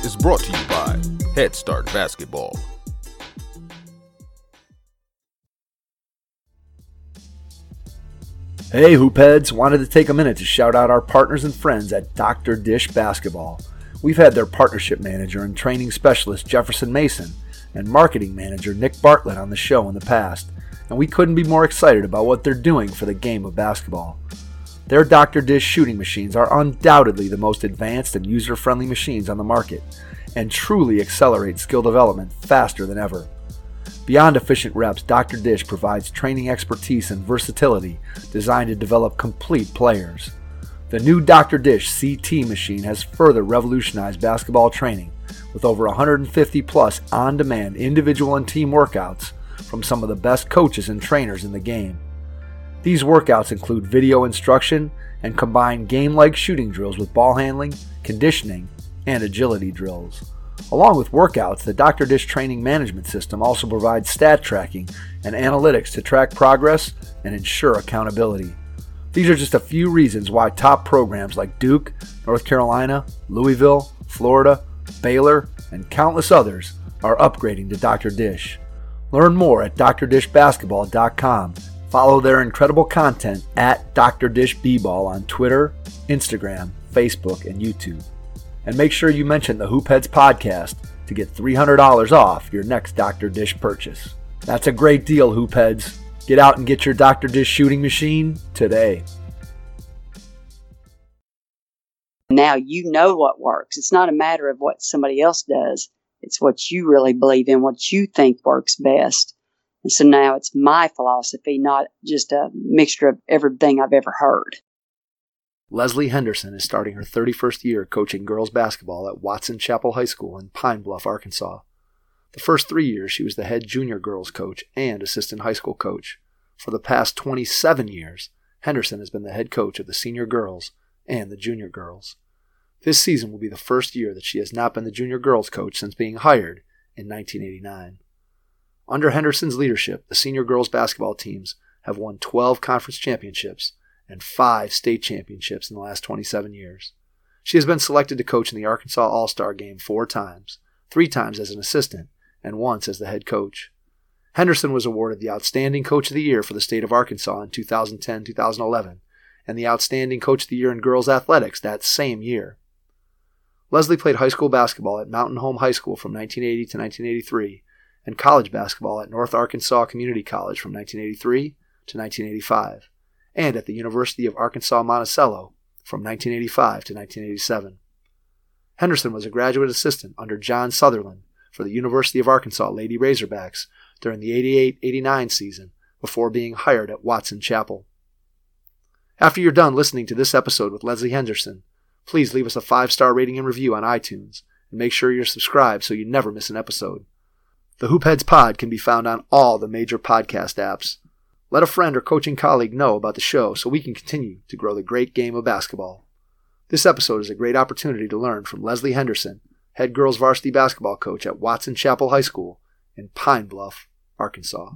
is brought to you by Head Start Basketball. Hey Hoopheads, wanted to take a minute to shout out our partners and friends at Dr. Dish Basketball. We've had their partnership manager and training specialist Jefferson Mason and marketing manager Nick Bartlett on the show in the past, and we couldn't be more excited about what they're doing for the game of basketball. Their Dr. Dish shooting machines are undoubtedly the most advanced and user-friendly machines on the market, and truly accelerate skill development faster than ever. Beyond efficient reps, Dr. Dish provides training expertise and versatility designed to develop complete players. The new Dr. Dish CT machine has further revolutionized basketball training with over 150 plus on-demand individual and team workouts from some of the best coaches and trainers in the game. These workouts include video instruction and combine game-like shooting drills with ball handling, conditioning, and agility drills. Along with workouts, the Dr. Dish training management system also provides stat tracking and analytics to track progress and ensure accountability. These are just a few reasons why top programs like Duke, North Carolina, Louisville, Florida, Baylor, and countless others are upgrading to Dr. Dish. Learn more at drdishbasketball.com. Follow their incredible content at Dr. Dish B-Ball on Twitter, Instagram, Facebook, and YouTube. And make sure you mention the Hoopheads podcast to get $300 off your next Dr. Dish purchase. That's a great deal, Hoopheads. Get out and get your Dr. Dish shooting machine today. Now you know what works. It's not a matter of what somebody else does. It's what you really believe in, what you think works best. And so now it's my philosophy, not just a mixture of everything I've ever heard. Leslie Henderson is starting her 31st year coaching girls basketball at Watson Chapel High School in Pine Bluff, Arkansas. The first 3 years, she was the head junior girls coach and assistant high school coach. For the past 27 years, Henderson has been the head coach of the senior girls and the junior girls. This season will be the first year that she has not been the junior girls coach since being hired in 1989. Under Henderson's leadership, the senior girls basketball teams have won 12 conference championships and 5 state championships in the last 27 years. She has been selected to coach in the Arkansas All-Star Game 4 times, 3 times as an assistant, and once as the head coach. Henderson was awarded the Outstanding Coach of the Year for the state of Arkansas in 2010-2011, and the Outstanding Coach of the Year in girls athletics that same year. Leslie played high school basketball at Mountain Home High School from 1980 to 1983, and college basketball at North Arkansas Community College from 1983 to 1985. And at the University of Arkansas Monticello from 1985 to 1987. Henderson was a graduate assistant under John Sutherland for the University of Arkansas Lady Razorbacks during the 88-89 season before being hired at Watson Chapel. After you're done listening to this episode with Leslie Henderson, please leave us a 5-star rating and review on iTunes, and make sure you're subscribed so you never miss an episode. The Hoopheads Pod can be found on all the major podcast apps. Let a friend or coaching colleague know about the show so we can continue to grow the great game of basketball. This episode is a great opportunity to learn from Leslie Henderson, head girls varsity basketball coach at Watson Chapel High School in Pine Bluff, Arkansas.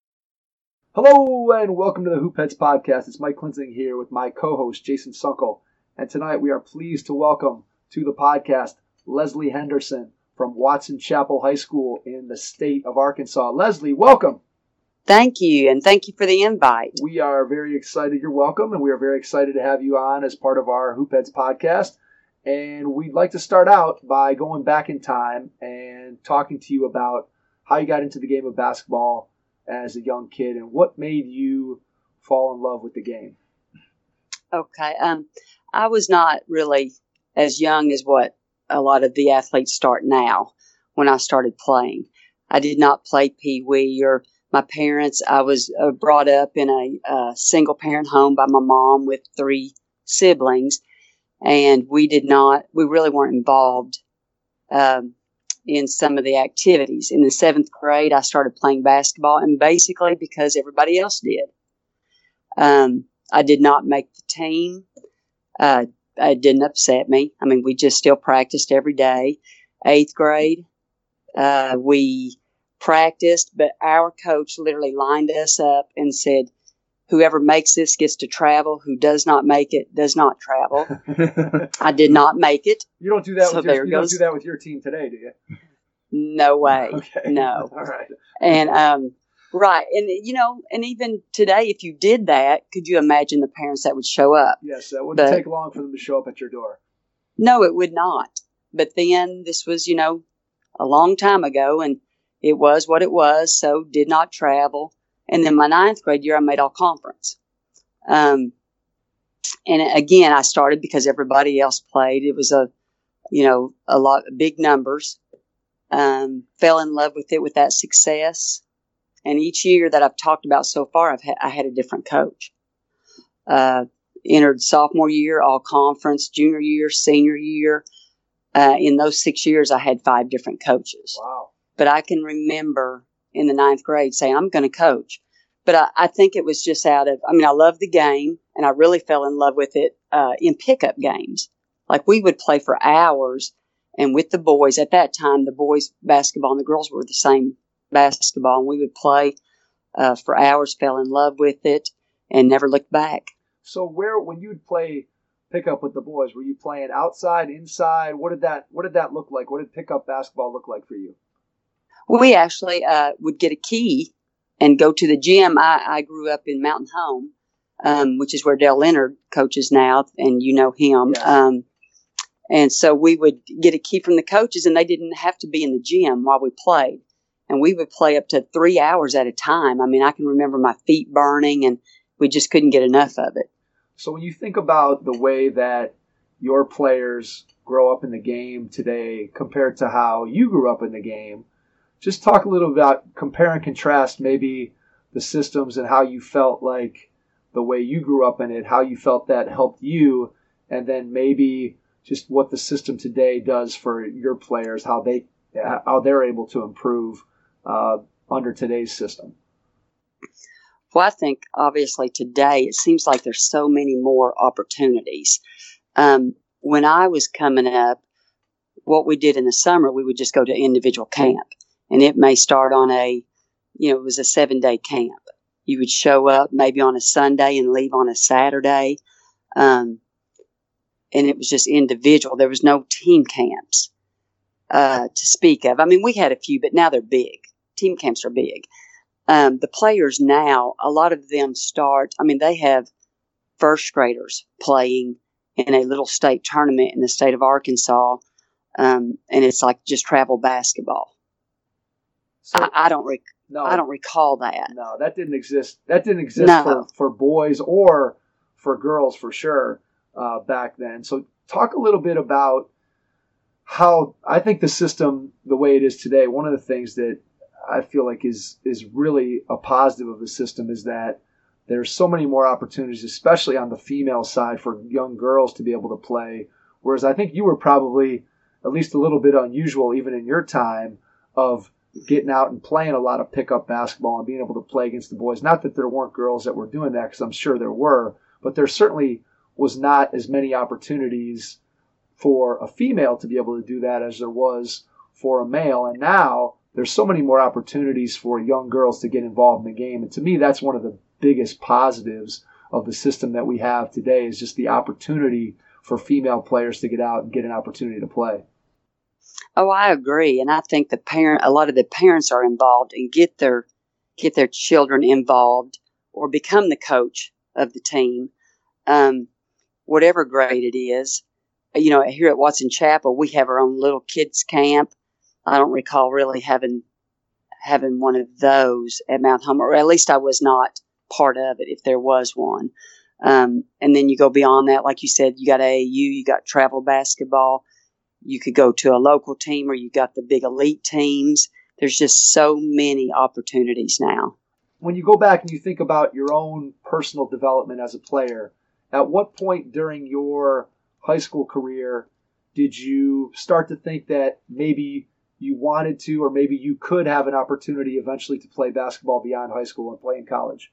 Hello and welcome to the Hoopheads Podcast. It's Mike Klinzing here with my co-host Jason Sunkel. And tonight we are pleased to welcome to the podcast Leslie Henderson from Watson Chapel High School in the state of Arkansas. Leslie, welcome. Thank you, and thank you for the invite. We are very excited you're welcome, and we are very excited to have you on as part of our Hoopheads podcast. And we'd like to start out by going back in time and talking to you about how you got into the game of basketball as a young kid and what made you fall in love with the game. Okay. I was not really as young as what a lot of the athletes start now when I started playing. I did not play Pee-wee or my parents. I was brought up in a single-parent home by my mom with 3 siblings, and we really weren't involved in some of the activities. In the 7th grade, I started playing basketball, and basically because everybody else did. I did not make the team. It didn't upset me. I mean, we just still practiced every day. 8th grade, we practiced, but our coach literally lined us up and said, whoever makes this gets to travel. Who does not make it does not travel. I did not make it. You don't do that. So you don't do that with your team today, do you? No way. Okay. No. All right. And right, and and even today, if you did that, could you imagine the parents that would show up? Yes, that wouldn't take long for them to show up at your door. No, it would not. But then this was, a long time ago, and it was what it was. So did not travel. And then my 9th grade year, I made all conference. And again, I started because everybody else played. It was a lot of big numbers. Fell in love with it, with that success. And each year that I've talked about so far, I had a different coach. Entered sophomore year, all conference, junior year, senior year. In those 6 years, I had 5 different coaches. Wow. But I can remember in the 9th grade saying, I'm going to coach. But I think it was just I love the game, and I really fell in love with it in pickup games. Like we would play for hours, and with the boys, at that time, the boys' basketball and the girls were the same basketball, and we would play for hours, fell in love with it, and never looked back. So when you'd play pickup with the boys, were you playing outside, inside? What did that look like? What did pickup basketball look like for you? We actually would get a key and go to the gym. I grew up in Mountain Home, which is where Dale Leonard coaches now, and you know him. Yes. And so we would get a key from the coaches, and they didn't have to be in the gym while we played. And we would play up to 3 hours at a time. I mean, I can remember my feet burning, and we just couldn't get enough of it. So when you think about the way that your players grow up in the game today compared to how you grew up in the game, just talk a little about, compare and contrast maybe the systems and how you felt like the way you grew up in it, how you felt that helped you, and then maybe just what the system today does for your players, how they're able to improve under today's system. Well, I think obviously today it seems like there's so many more opportunities. When I was coming up, what we did in the summer, we would just go to individual camp. And it may start on it was a 7-day camp. You would show up maybe on a Sunday and leave on a Saturday. And it was just individual. There was no team camps to speak of. I mean, we had a few, but now they're big. Team camps are big. The players now, a lot of them they have first graders playing in a little state tournament in the state of Arkansas. And it's like just travel basketball. So, I don't recall that. No, that didn't exist. That didn't exist for boys or for girls for sure back then. So talk a little bit about how I think the system, the way it is today, one of the things that I feel like is really a positive of the system is that there's so many more opportunities, especially on the female side, for young girls to be able to play. Whereas I think you were probably at least a little bit unusual, even in your time, of getting out and playing a lot of pickup basketball and being able to play against the boys. Not that there weren't girls that were doing that, because I'm sure there were, but there certainly was not as many opportunities for a female to be able to do that as there was for a male. And now there's so many more opportunities for young girls to get involved in the game. And to me, that's one of the biggest positives of the system that we have today, is just the opportunity for female players to get out and get an opportunity to play. Oh, I agree. And I think a lot of the parents are involved and get their children involved or become the coach of the team, whatever grade it is. Here at Watson Chapel, we have our own little kids camp. I don't recall really having one of those at Mount Homer, or at least I was not part of it if there was one. And then you go beyond that, like you said, you got AAU, you got travel basketball. You could go to a local team, or you got the big elite teams. There's just so many opportunities now. When you go back and you think about your own personal development as a player, at what point during your high school career did you start to think that maybe you wanted to, or maybe you could have an opportunity eventually to play basketball beyond high school and play in college?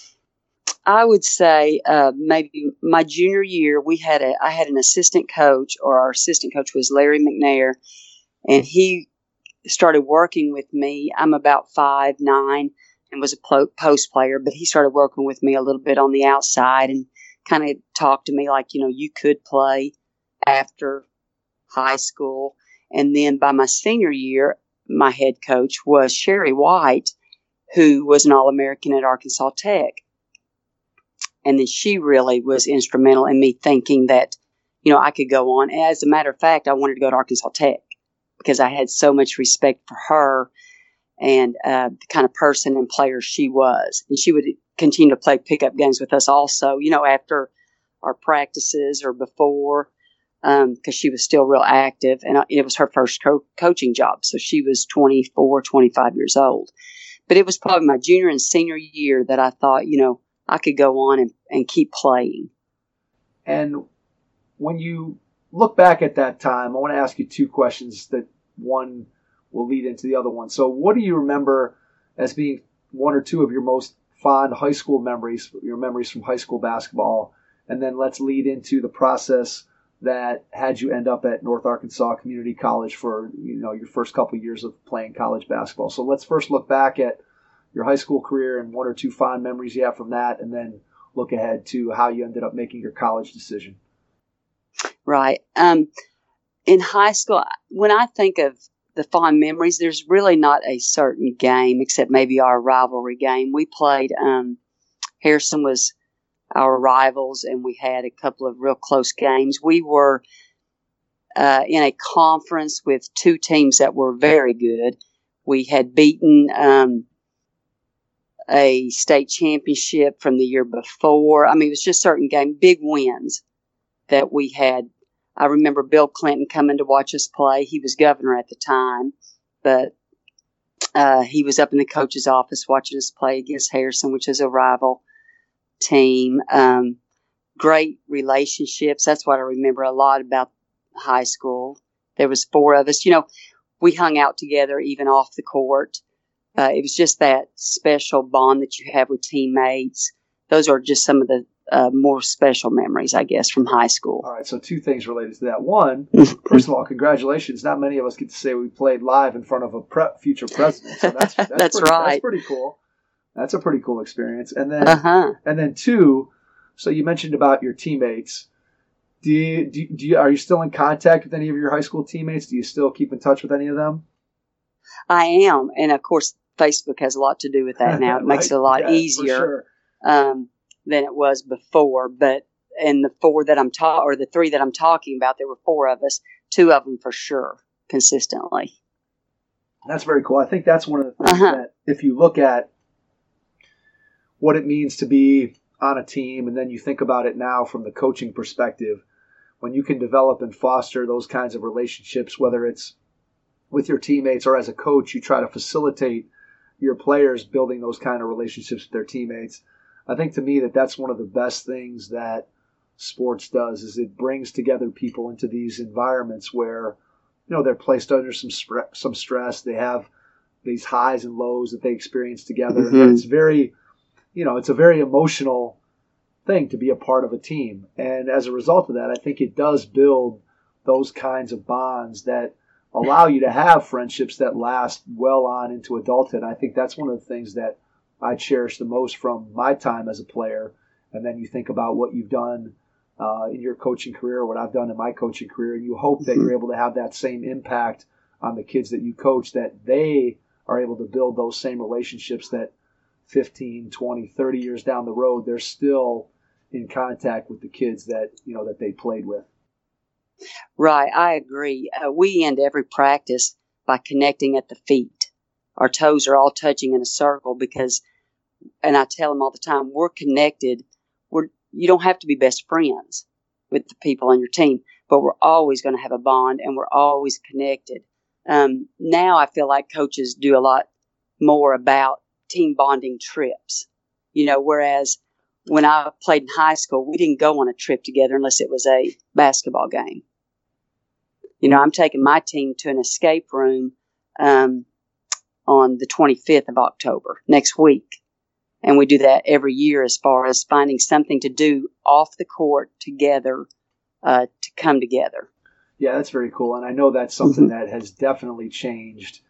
I would say maybe my junior year, I had an assistant coach, or our assistant coach was Larry McNair, and he started working with me. I'm about 5'9", and was a post player, but he started working with me a little bit on the outside and kind of talked to me like, you could play after high school. And then by my senior year, my head coach was Sherry White, who was an All-American at Arkansas Tech. And then she really was instrumental in me thinking that, I could go on. As a matter of fact, I wanted to go to Arkansas Tech because I had so much respect for her and the kind of person and player she was. And she would continue to play pickup games with us also, after our practices or before, because she was still real active. And it was her first coaching job. So she was 24, 25 years old. But it was probably my junior and senior year that I thought, I could go on and keep playing. And when you look back at that time, I want to ask you two questions that one will lead into the other one. So what do you remember as being one or two of your most fond high school memories, your memories from high school basketball? And then let's lead into the process that had you end up at North Arkansas Community College for, your first couple of years of playing college basketball. So let's first look back at your high school career and one or two fond memories you have from that, and then look ahead to how you ended up making your college decision. Right. In high school, when I think of the fond memories, there's really not a certain game except maybe our rivalry game. We played, Harrison was our rivals, and we had a couple of real close games. We were in a conference with two teams that were very good. We had beaten a state championship from the year before. It was just certain big wins that we had. I remember Bill Clinton coming to watch us play. He was governor at the time, but he was up in the coach's office watching us play against Harrison, which is a rival team. Great relationships. That's what I remember a lot about high school. There was four of us. We hung out together even off the court. It was just that special bond that you have with teammates. Those are just some of the more special memories, I guess, from high school. All right, so two things related to that. One, first of all, congratulations. Not many of us get to say we played live in front of a future president. So that's That's pretty, right. That's pretty cool. That's a pretty cool experience. And then two, so you mentioned about your teammates. Are you still in contact with any of your high school teammates? Do you still keep in touch with any of them? I am, and of course, Facebook has a lot to do with that now. It Right. makes it a lot easier than it was before. But and the three that I'm talking about, there were four of us. Two of them for sure, consistently. That's very cool. I think that's one of the things that if you look at what it means to be on a team, and then you think about it now from the coaching perspective, when you can develop and foster those kinds of relationships, whether it's with your teammates or as a coach, you try to facilitate your players building those kind of relationships with their teammates. I think to me that's one of the best things that sports does is it brings together people into these environments where, they're placed under some stress. They have these highs and lows that they experience together. Mm-hmm. And it's very, it's a very emotional thing to be a part of a team. And as a result of that, I think it does build those kinds of bonds that allow you to have friendships that last well on into adulthood. And I think that's one of the things that I cherish the most from my time as a player. And then you think about what you've done in your coaching career, what I've done in my coaching career, and you hope that you're able to have that same impact on the kids that you coach, that they are able to build those same relationships that 15, 20, 30 years down the road, they're still in contact with the kids that, that they played with. Right, I agree. We end every practice by connecting at the feet. Our toes are all touching in a circle because, and I tell them all the time, we're connected. You don't have to be best friends with the people on your team, but we're always going to have a bond and we're always connected. Now I feel like coaches do a lot more about team bonding trips, whereas when I played in high school, we didn't go on a trip together unless it was a basketball game. I'm taking my team to an escape room on the 25th of October, next week. And we do that every year as far as finding something to do off the court together to come together. Yeah, that's very cool. And I know that's something that has definitely changed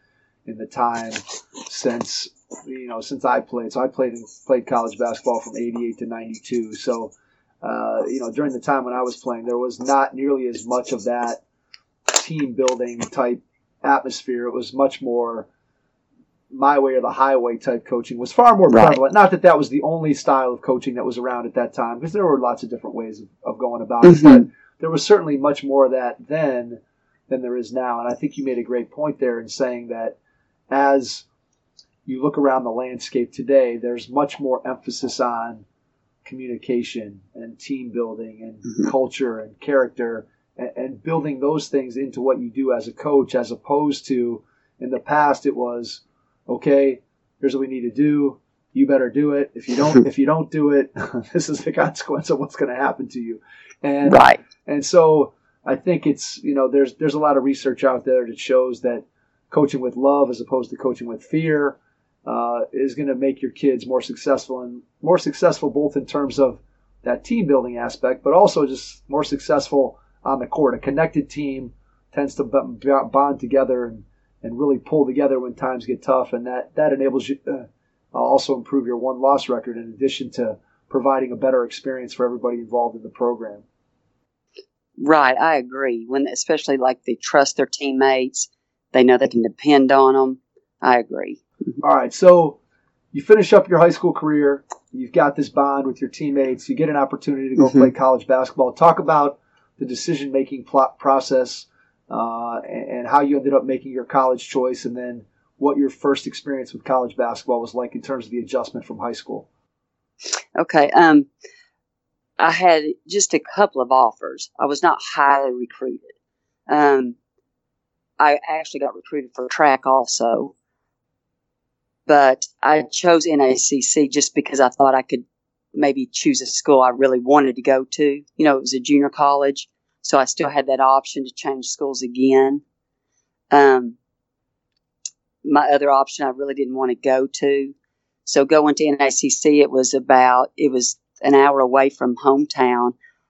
in the time since I played. So I played college basketball from '88 to '92. So during the time when I was playing, there was not nearly as much of that team building type atmosphere. It was much more my way or the highway type coaching was far more prevalent. Not that that was the only style of coaching that was around at that time, because there were lots of different ways of going about it. But there was certainly much more of that then than there is now. And I think you made a great point there in saying that as you look around the landscape today, there's much more emphasis on communication and team building and culture and character and building those things into what you do as a coach, as opposed to in the past it was, okay, here's what we need to do. You better do it. If you don't do it, this is the consequence of what's going to happen to you. And and so I think it's, there's a lot of research out there that shows that coaching with love as opposed to coaching with fear is going to make your kids more successful both in terms of that team building aspect, but also just more successful on the court. A connected team tends to bond together and really pull together when times get tough, and that enables you also improve your won-loss record in addition to providing a better experience for everybody involved in the program. Right, I agree. Especially like they trust their teammates, they know they can depend on them. I agree. All right, so you finish up your high school career, you've got this bond with your teammates, you get an opportunity to go play college basketball. Talk about the decision-making process and how you ended up making your college choice, and then what your first experience with college basketball was like in terms of the adjustment from high school. Okay. I had just a couple of offers. I was not highly recruited. I actually got recruited for track also, but I chose NACC just because I thought I could maybe choose a school I really wanted to go to. It was a junior college, so I still had that option to change schools again. My other option I really didn't want to go to. So going to NACC, it was an hour away from hometown.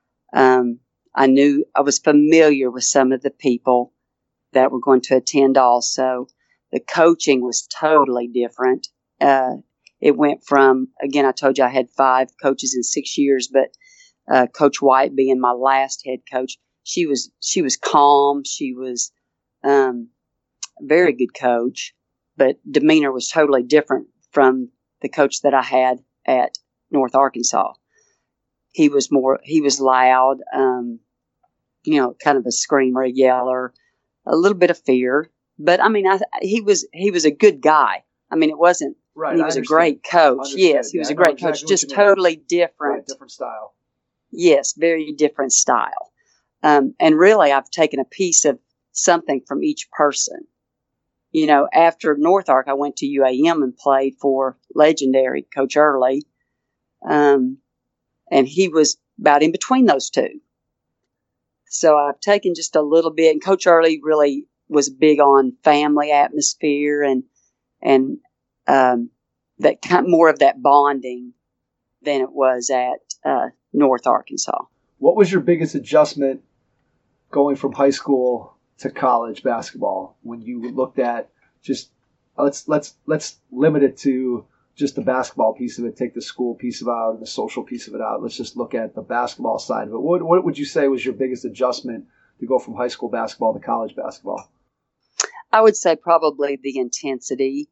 I was familiar with some of the people that were going to attend also. The coaching was totally different. It went from, again, I told you I had 5 coaches in 6 years, but Coach White being my last head coach, she was calm. She was a very good coach, but demeanor was totally different from the coach that I had at North Arkansas. He was loud, kind of a screamer, a yeller, a little bit of fear. But I mean, he was a good guy. I mean, it wasn't. Right, he was a great coach. Yes, he was a great coach. Just totally different. Right, different style. Yes, very different style. And really, I've taken a piece of something from each person. After North Ark, I went to UAM and played for legendary Coach Early. And he was about in between those two. So I've taken just a little bit, and Coach Early really was big on family atmosphere and that kind more of that bonding than it was at North Arkansas. What was your biggest adjustment going from high school to college basketball when you looked at just let's limit it to just the basketball piece of it, take the school piece of it out and the social piece of it out. Let's just look at the basketball side of it. What would you say was your biggest adjustment to go from high school basketball to college basketball? I would say probably the intensity.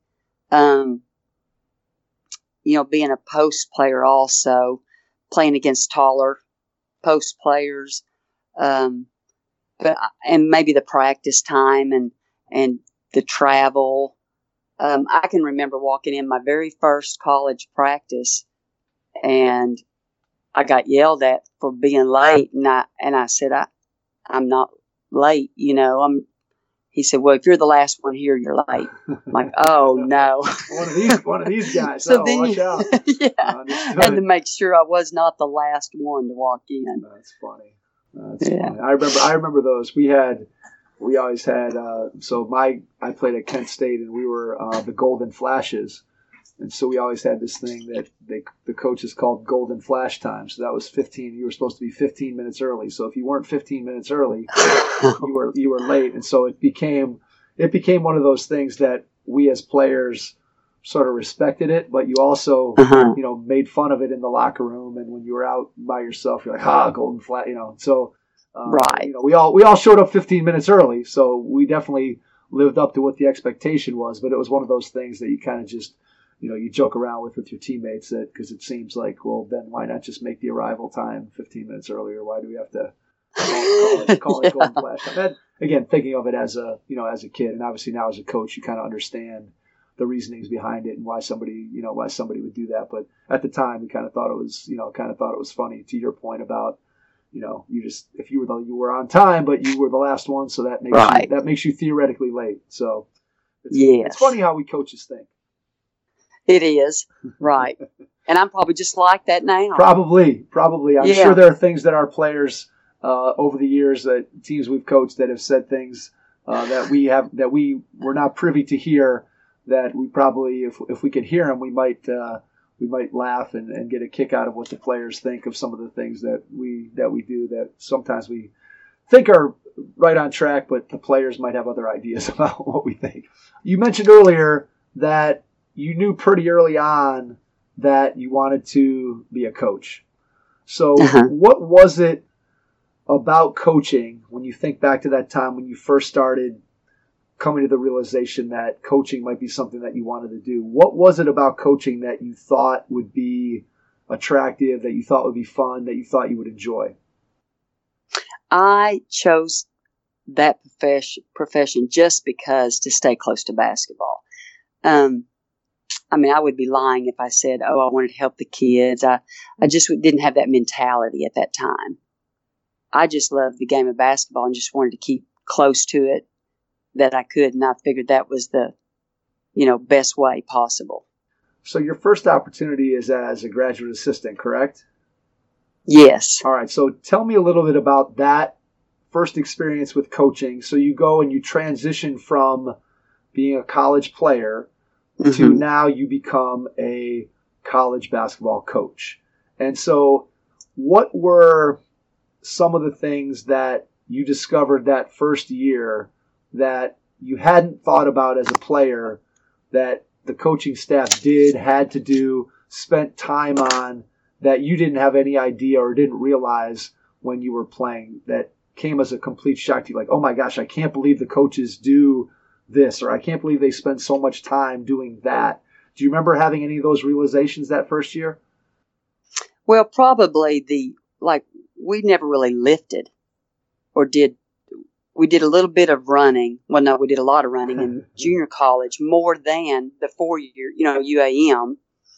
Being a post player also, playing against taller post players, and maybe the practice time and the travel. I can remember walking in my very first college practice, and I got yelled at for being late, and I said, I'm not late, He said, well, if you're the last one here, you're late. I'm like, oh no. one of these guys. So watch out. Yeah. And to make sure I was not the last one to walk in. That's funny. Funny. I remember those. We always had. I played at Kent State, and we were the Golden Flashes, and so we always had this thing that the coaches called Golden Flash time. So that was 15. You were supposed to be 15 minutes early. So if you weren't 15 minutes early, you were late, and so it became one of those things that we as players sort of respected it, but you also, made fun of it in the locker room. And when you were out by yourself, you're like, golden flag, So, right. We all showed up 15 minutes early, so we definitely lived up to what the expectation was. But it was one of those things that you kind of just, you joke around with your teammates because it seems like, well, then why not just make the arrival time 15 minutes earlier? Why do we have to call it golden flash time? And again, thinking of it as a kid, and obviously now as a coach, you kind of understand the reasonings behind it and why somebody would do that. But at the time, we kind of thought it was funny. To your point about, if you were on time, but you were the last one, so that makes you theoretically late. So it's funny how we coaches think. It is, right. And I'm probably just like that now. Probably. I'm sure there are things that our players over the years, that teams we've coached, that have said things that we were not privy to hear, that we probably, if we could hear them, we might laugh and get a kick out of what the players think of some of the things that we do, that sometimes we think are right on track, but the players might have other ideas about what we think. You mentioned earlier that you knew pretty early on that you wanted to be a coach. So what was it about coaching, when you think back to that time when you first started coming to the realization that coaching might be something that you wanted to do? What was it about coaching that you thought would be attractive, that you thought would be fun, that you thought you would enjoy? I chose that profession just because to stay close to basketball. I would be lying if I said, I wanted to help the kids. I just didn't have that mentality at that time. I just loved the game of basketball and just wanted to keep close to it that I could. And I figured that was the, best way possible. So your first opportunity is as a graduate assistant, correct? Yes. All right. So tell me a little bit about that first experience with coaching. So you go and you transition from being a college player to now you become a college basketball coach. And so what were some of the things that you discovered that first year that you hadn't thought about as a player, that the coaching staff had to do, spent time on, that you didn't have any idea or didn't realize when you were playing, that came as a complete shock to you? Like, oh my gosh, I can't believe the coaches do this, or I can't believe they spend so much time doing that. Do you remember having any of those realizations that first year? Well, probably we never really lifted or we did a little bit of running. Well, no, we did a lot of running in junior college, more than the 4-year, UAM.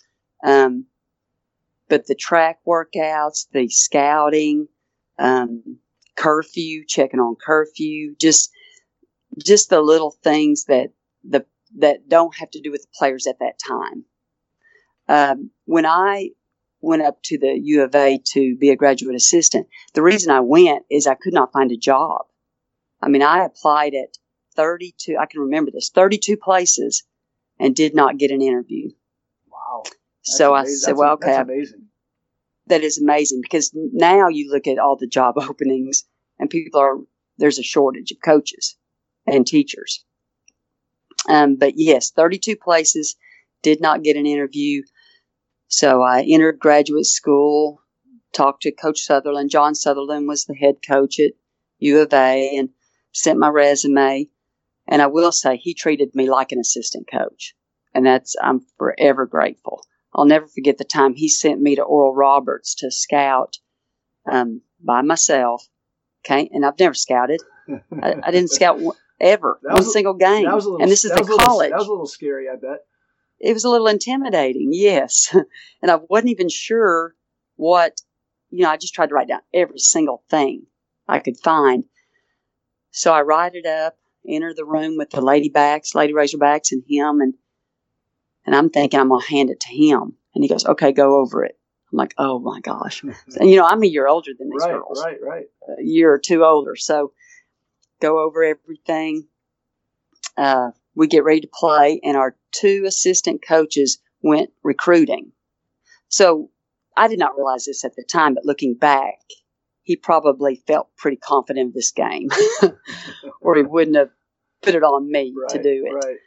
But the track workouts, the scouting, curfew, checking on curfew, just the little things that don't have to do with the players at that time. When I went up to the U of A to be a graduate assistant, the reason I went is I could not find a job. I applied at 32, I can remember this, 32 places and did not get an interview. Wow. So I said, well, okay. That's amazing. That is amazing, because now you look at all the job openings and there's a shortage of coaches and teachers. But yes, 32 places, did not get an interview. So I entered graduate school, talked to Coach Sutherland. John Sutherland was the head coach at U of A, and sent my resume. And I will say he treated me like an assistant coach. And I'm forever grateful. I'll never forget the time he sent me to Oral Roberts to scout by myself. Okay. And I've never scouted. I didn't scout ever, one single game. And this is the college. That was a little scary, I bet. It was a little intimidating, yes. And I wasn't even sure what, I just tried to write down every single thing I could find. So I write it up, enter the room with the Lady Razorbacks and him, and I'm thinking I'm going to hand it to him. And he goes, okay, go over it. I'm like, oh my gosh. And I'm a year older than these girls. Right. A year or two older. So go over everything. We get ready to play, and our 2 assistant coaches went recruiting. So I did not realize this at the time, but looking back, he probably felt pretty confident of this game, or he wouldn't have put it on me to do it. Right.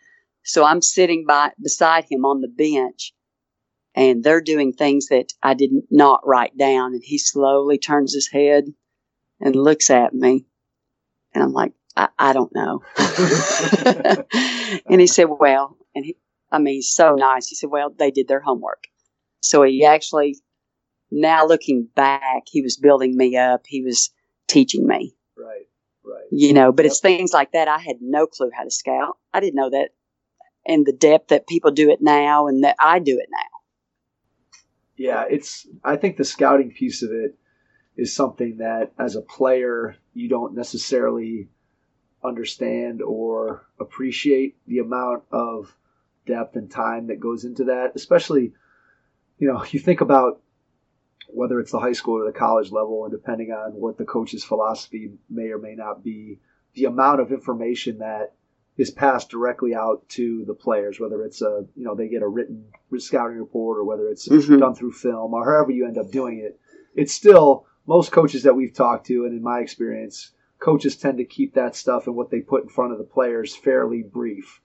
So I'm sitting beside him on the bench, and they're doing things that I did not write down. And he slowly turns his head and looks at me. And I'm like, I don't know. And he said, well, he's so nice. He said, well, they did their homework. So he actually, now looking back, he was building me up. He was teaching me. Right. But It's things like that. I had no clue how to scout. I didn't know that, and the depth that people do it now and that I do it now. Yeah, I think the scouting piece of it is something that as a player, you don't necessarily understand or appreciate the amount of depth and time that goes into that. Especially, you think about whether it's the high school or the college level, and depending on what the coach's philosophy may or may not be, the amount of information that is passed directly out to the players, whether it's they get a written scouting report or whether it's done through film or however you end up doing it. It's still, most coaches that we've talked to, and in my experience, coaches tend to keep that stuff and what they put in front of the players fairly brief.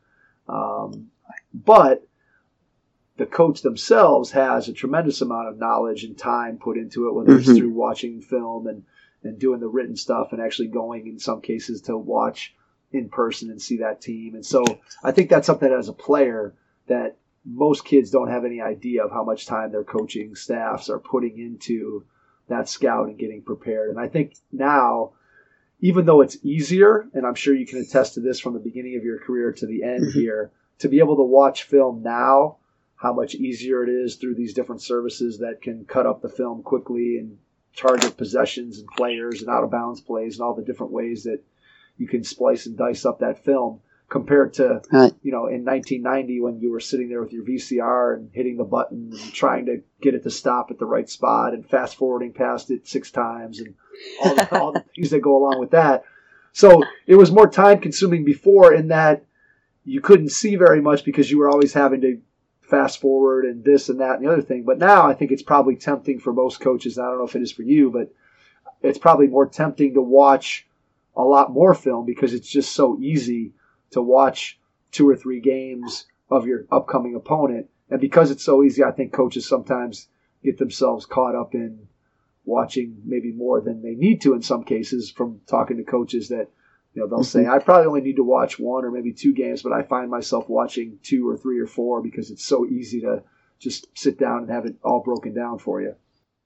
But the coach themselves has a tremendous amount of knowledge and time put into it, whether it's through watching film and doing the written stuff and actually going in some cases to watch in person and see that team. And so I think that's something that as a player that most kids don't have any idea of how much time their coaching staffs are putting into that scout and getting prepared. And I think now, even though it's easier, and I'm sure you can attest to this from the beginning of your career to the end here, to be able to watch film now, how much easier it is through these different services that can cut up the film quickly and target possessions and players and out of bounds plays and all the different ways that you can splice and dice up that film compared to, in 1990 when you were sitting there with your VCR and hitting the button and trying to get it to stop at the right spot and fast forwarding past it 6 times and all the things that go along with that. So it was more time consuming before in that you couldn't see very much because you were always having to fast forward and this and that and the other thing. But now I think it's probably tempting for most coaches. I don't know if it is for you, but it's probably more tempting to watch a lot more film because it's just so easy to watch 2 or 3 games of your upcoming opponent. And because it's so easy, I think coaches sometimes get themselves caught up in watching maybe more than they need to in some cases, from talking to coaches that, they'll say, I probably only need to watch 1 or maybe 2 games, but I find myself watching 2 or 3 or 4 because it's so easy to just sit down and have it all broken down for you.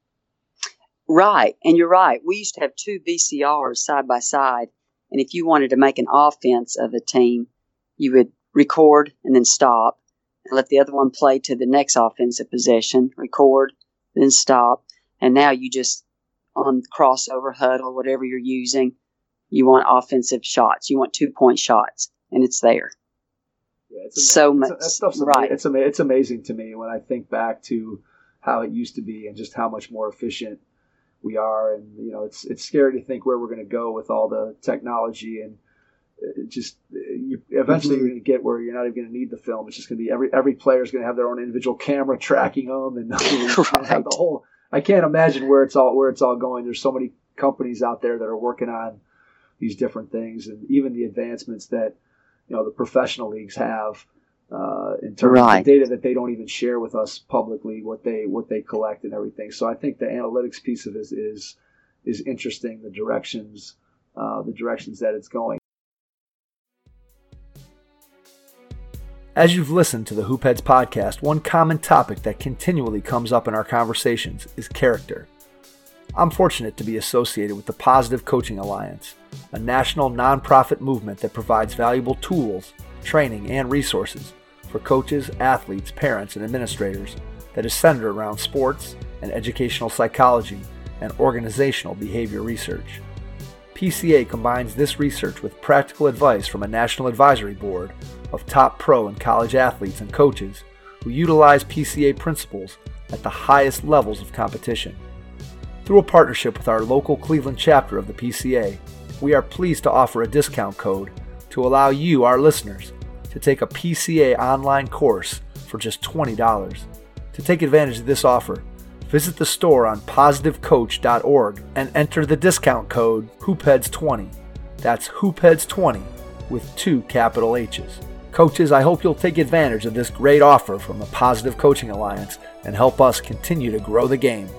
Right. And you're right. We used to have 2 VCRs side by side. And if you wanted to make an offense of a team, you would record and then stop and let the other one play to the next offensive possession, record, then stop. And now you just, on crossover, huddle, whatever you're using, you want offensive shots. You want 2-point shots, and it's there. Yeah, so much. That stuff's right. It's amazing to me when I think back to how it used to be and just how much more efficient we are. And it's scary to think where we're going to go with all the technology, and eventually you're going to get where you're not even going to need the film. It's just going to be every player is going to have their own individual camera tracking them, and have the whole. I can't imagine where it's all going. There's so many companies out there that are working on these different things, and even the advancements that the professional leagues have in terms of the data that they don't even share with us publicly, what they collect and everything. So I think the analytics piece of it is interesting. The directions that it's going. As you've listened to the Hoopheads podcast, one common topic that continually comes up in our conversations is character. I'm fortunate to be associated with the Positive Coaching Alliance, a national nonprofit movement that provides valuable tools, training, and resources for coaches, athletes, parents, and administrators that is centered around sports and educational psychology and organizational behavior research. PCA combines this research with practical advice from a national advisory board of top pro and college athletes and coaches who utilize PCA principles at the highest levels of competition. Through a partnership with our local Cleveland chapter of the PCA, we are pleased to offer a discount code to allow you, our listeners, to take a PCA online course for just $20. To take advantage of this offer, visit the store on positivecoach.org and enter the discount code HoopHeads20. That's HoopHeads20 with 2 capital H's. Coaches, I hope you'll take advantage of this great offer from the Positive Coaching Alliance and help us continue to grow the game.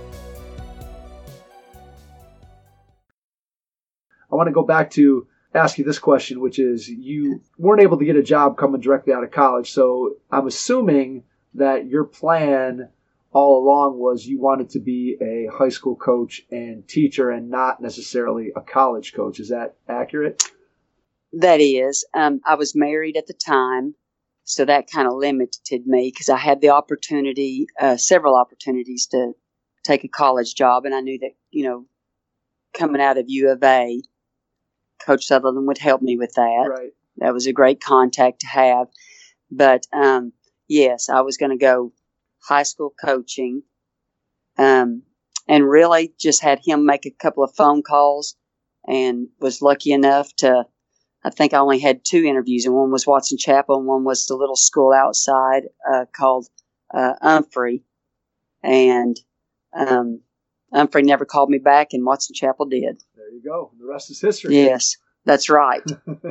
I want to go back to ask you this question, which is, you weren't able to get a job coming directly out of college, so I'm assuming that your plan all along was you wanted to be a high school coach and teacher and not necessarily a college coach. Is that accurate? That is. I was married at the time, so that kind of limited me because I had the opportunity, several opportunities to take a college job, and I knew that, coming out of U of A, Coach Sutherland would help me with that. Right. That was a great contact to have. But, yes, I was going to go high school coaching, and really just had him make a couple of phone calls and was lucky enough to, I think I only had 2 interviews, and one was Watson Chapel and one was the little school outside called Humphrey. And Humphrey never called me back, and Watson Chapel did. There you go. The rest is history. Yes, that's right.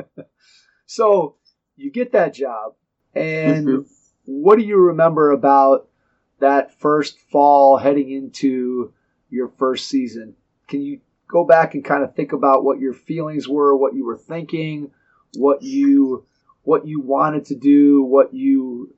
So you get that job, and what do you remember about that first fall heading into your first season? Can you go back and kind of think about what your feelings were, what you were thinking, what you wanted to do, what you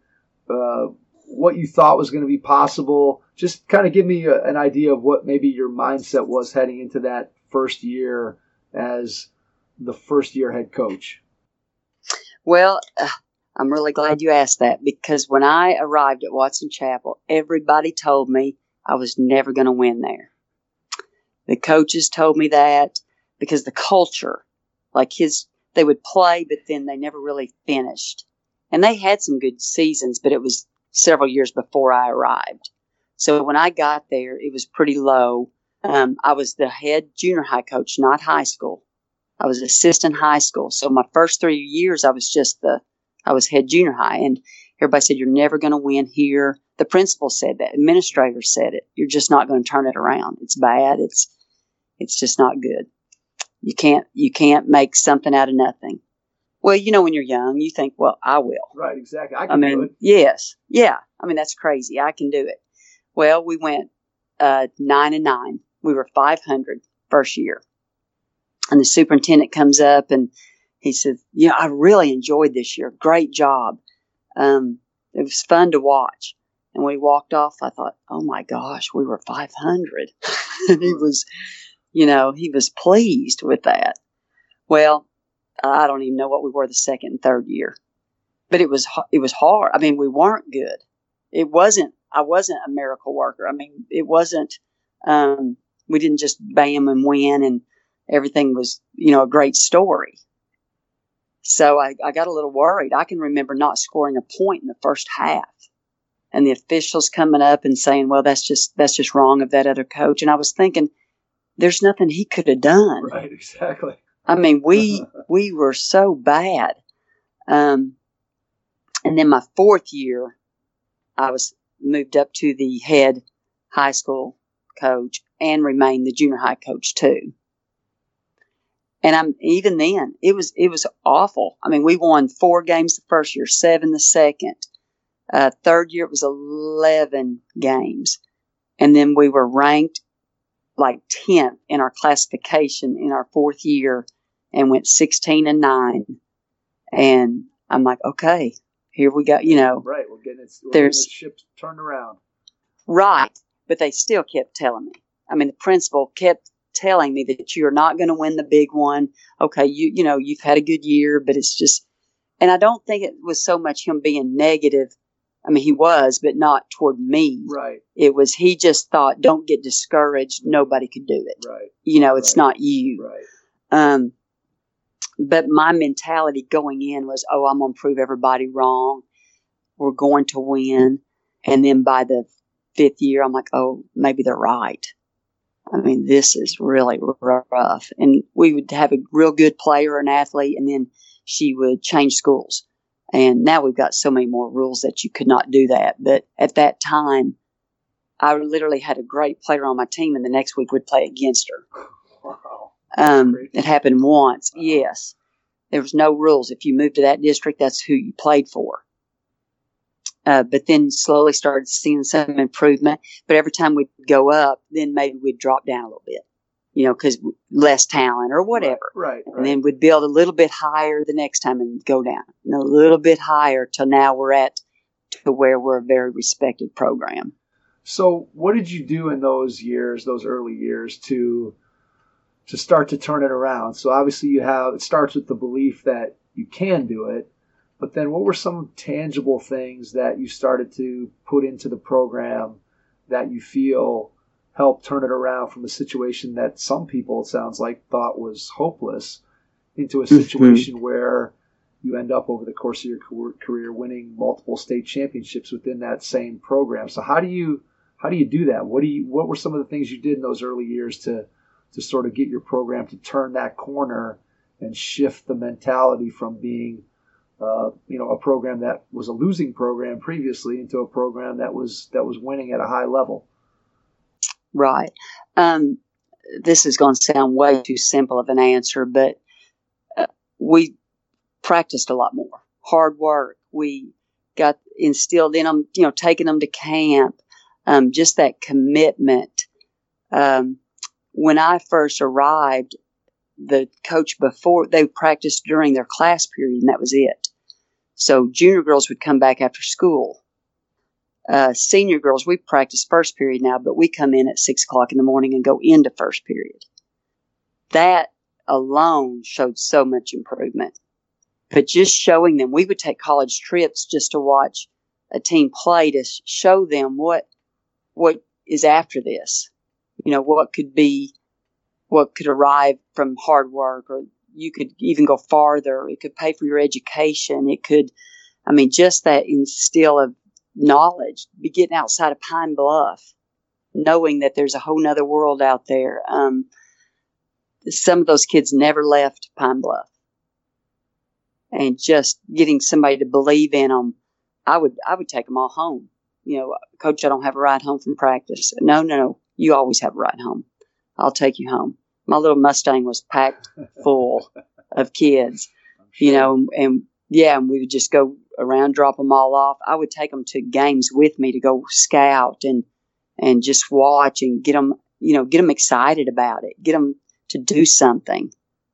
thought was going to be possible? Just kind of give me an idea of what maybe your mindset was heading into that first year as the first year head coach. Well, I'm really glad you asked that, because when I arrived at Watson Chapel, everybody told me I was never going to win there. The coaches told me that because the culture, they would play, but then they never really finished. And they had some good seasons, but it was several years before I arrived. So when I got there, it was pretty low. I was the head junior high coach, not high school. I was assistant high school. So my first 3 years, I was head junior high. And everybody said, you're never going to win here. The principal said that. Administrator said it. You're just not going to turn it around. It's bad. It's just not good. You can't make something out of nothing. Well, when you're young, you think, well, I will. Right, exactly. I can do it. Yes. Yeah. That's crazy. I can do it. Well, we went 9-9. We were 500 first year. And the superintendent comes up and he said, I really enjoyed this year. Great job. It was fun to watch. And when he walked off, I thought, oh my gosh, we were 500. And he was pleased with that. Well, I don't even know what we were the second and third year, but it was hard. We weren't good. I wasn't a miracle worker. It wasn't, we didn't just bam and win and everything was, a great story. So I got a little worried. I can remember not scoring a point in the first half and the officials coming up and saying, well, that's just wrong of that other coach. And I was thinking, there's nothing he could have done. Right, exactly. We were so bad. And then my 4th year, I was moved up to the head high school coach and remained the junior high coach too. And even then, it was awful. We won 4 games the first year, 7 the second. Third year, it was 11 games. And then we were ranked like 10th in our classification in our 4th year and went 16-9. And I'm like, okay, here we go. Right. We're getting the ship turned around. Right. But they still kept telling me. The principal kept telling me that you're not going to win the big one. Okay. You've had a good year, but it's just, and I don't think it was so much him being negative. He was, but not toward me. Right. It was, he just thought, don't get discouraged. Nobody could do it. Right. It's not you. Right. But my mentality going in was, I'm going to prove everybody wrong. We're going to win. And then by the 5th year, I'm like, oh, maybe they're right. This is really rough. And we would have a real good player, an athlete, and then she would change schools. And now we've got so many more rules that you could not do that. But at that time, I literally had a great player on my team, and the next week we'd play against her. Wow. It happened once, yes. There was no rules. If you moved to that district, that's who you played for. But then slowly started seeing some improvement. But every time we'd go up, then maybe we'd drop down a little bit, because less talent or whatever. Right. And then we'd build a little bit higher the next time and go down. And a little bit higher till now we're at to where we're a very respected program. So what did you do in those early years to start to turn it around? So obviously it starts with the belief that you can do it, but then what were some tangible things that you started to put into the program that you feel helped turn it around from a situation that some people, it sounds like, thought was hopeless into a situation where you end up over the course of your career winning multiple state championships within that same program? So how do you do that? What were some of the things you did in those early years to sort of get your program to turn that corner and shift the mentality from being a program that was a losing program previously into a program that was winning at a high level? Right. This is going to sound way too simple of an answer, but we practiced a lot more. Hard work. We got instilled in them, taking them to camp, just that commitment. When I first arrived, the coach before, they practiced during their class period, and that was it. So junior girls would come back after school. Senior girls, we practice first period now, but we come in at 6 o'clock in the morning and go into first period. That alone showed so much improvement. But just showing them, we would take college trips just to watch a team play to show them what is after this. What could arrive from hard work, or you could even go farther. It could pay for your education. It could, just that instill of knowledge, be getting outside of Pine Bluff, knowing that there's a whole nother world out there. Some of those kids never left Pine Bluff. And just getting somebody to believe in them, I would take them all home. Coach, I don't have a ride home from practice. No, you always have a ride home. I'll take you home. My little Mustang was packed full of kids, and we would just go around, drop them all off. I would take them to games with me to go scout and just watch and get them excited about it, get them to do something.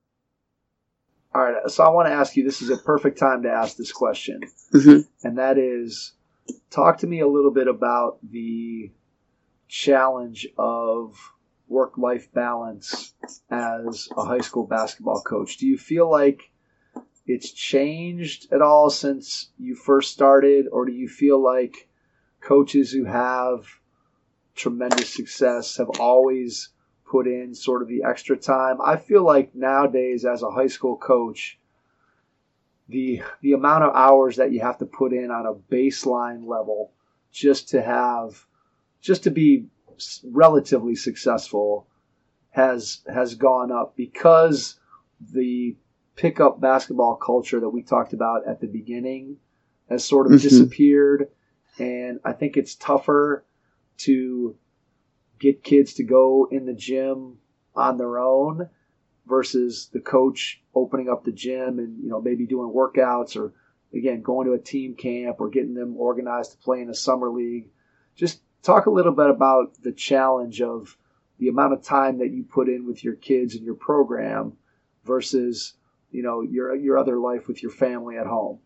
All right, so I want to ask you, this is a perfect time to ask this question, and that is, talk to me a little bit about the challenge of work-life balance as a high school basketball coach. Do you feel like it's changed at all since you first started, or do you feel like coaches who have tremendous success have always put in sort of the extra time? I feel like nowadays as a high school coach, the amount of hours that you have to put in on a baseline level just to be relatively successful has gone up, because the pickup basketball culture that we talked about at the beginning has sort of disappeared, and I think it's tougher to get kids to go in the gym on their own versus the coach opening up the gym and maybe doing workouts, or again going to a team camp, or getting them organized to play in a summer league. Just talk a little bit about the challenge of the amount of time that you put in with your kids and your program versus your other life with your family at home.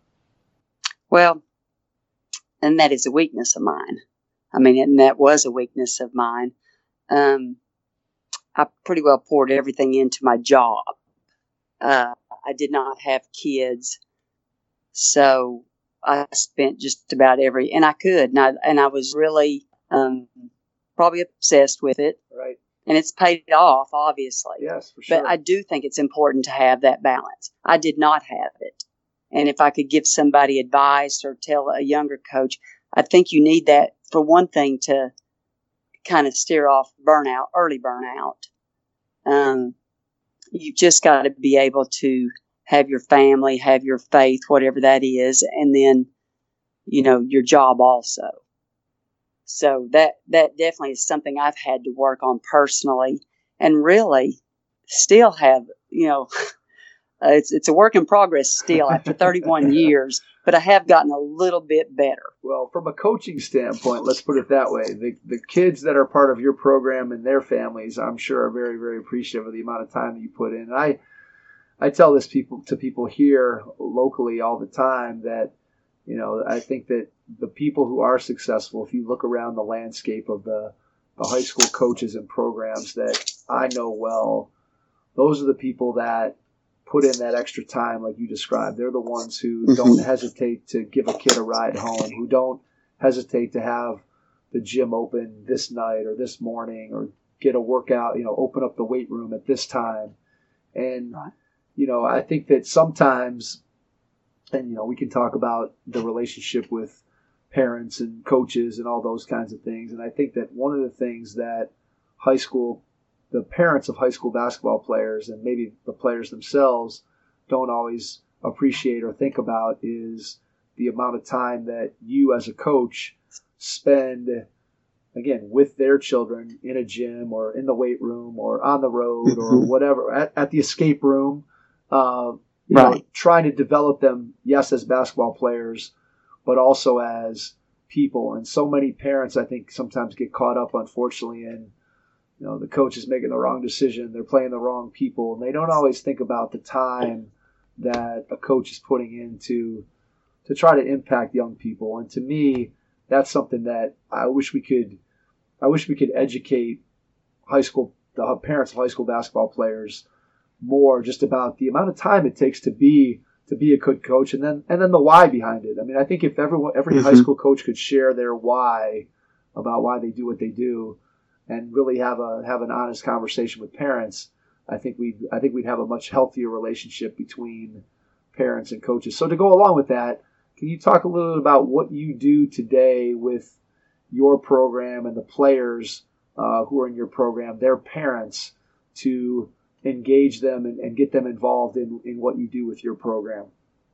Well, and that is a weakness of mine. And that was a weakness of mine. I pretty well poured everything into my job. I did not have kids, so I spent just about and I could, and I was really probably obsessed with it. Right. And it's paid off, obviously. Yes, for sure. But I do think it's important to have that balance. I did not have it. And if I could give somebody advice or tell a younger coach, I think you need that, for one thing, to kind of steer off early burnout. You've just got to be able to have your family, have your faith, whatever that is, and then, your job also. So that definitely is something I've had to work on personally, and really still have, It's a work in progress still after 31 years, but I have gotten a little bit better. Well, from a coaching standpoint, let's put it that way. The kids that are part of your program and their families, I'm sure, are very, very appreciative of the amount of time that you put in. And I tell this to people here locally all the time that, I think that the people who are successful, if you look around the landscape of the high school coaches and programs that I know well, those are the people that put in that extra time like you described. They're the ones who don't hesitate to give a kid a ride home, who don't hesitate to have the gym open this night or this morning, or get a workout, open up the weight room at this time. And, I think that sometimes, and, we can talk about the relationship with parents and coaches and all those kinds of things. And I think that one of the things that the parents of high school basketball players and maybe the players themselves don't always appreciate or think about is the amount of time that you as a coach spend, again, with their children in a gym or in the weight room or on the road or whatever, at the escape room, trying to develop them, yes, as basketball players, but also as people. And so many parents, I think, sometimes get caught up, unfortunately, in the coach is making the wrong decision. They're playing the wrong people. And they don't always think about the time that a coach is putting in to try to impact young people. And to me, that's something that I wish we could educate the parents of high school basketball players more, just about the amount of time it takes to be a good coach, and then the why behind it. I mean, I think if every high school coach could share their why about why they do what they do, and really have an honest conversation with parents, I think we'd have a much healthier relationship between parents and coaches. So to go along with that, can you talk a little bit about what you do today with your program and the players who are in your program, their parents, to engage them and get them involved in what you do with your program?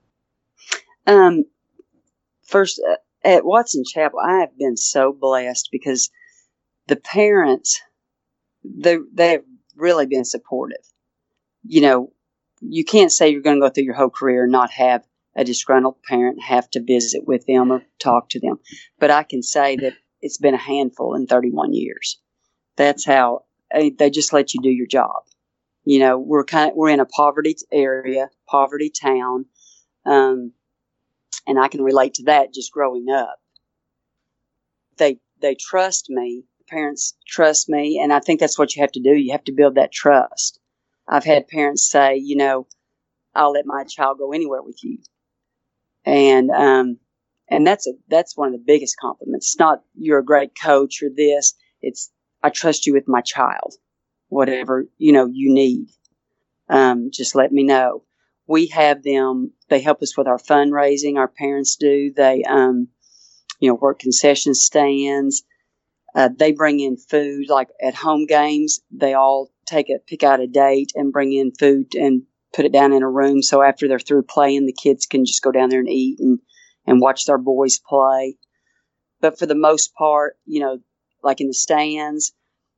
First, at Watson Chapel, I have been so blessed because the parents, they've really been supportive. You can't say you're going to go through your whole career and not have a disgruntled parent, have to visit with them or talk to them. But I can say that it's been a handful in 31 years. That's how they just let you do your job. We're in a poverty area, poverty town, and I can relate to that just growing up. They trust me. Parents trust me, and I think that's what you have to do. You have to build that trust. I've had parents say, I'll let my child go anywhere with you, and that's one of the biggest compliments. It's not you're a great coach or this. It's I trust you with my child. Whatever you need, just let me know. We have them. They help us with our fundraising. Our parents do. They work concession stands. They bring in food, like at home games. They all pick out a date and bring in food and put it down in a room. So after they're through playing, the kids can just go down there and eat and watch their boys play. But for the most part, like in the stands,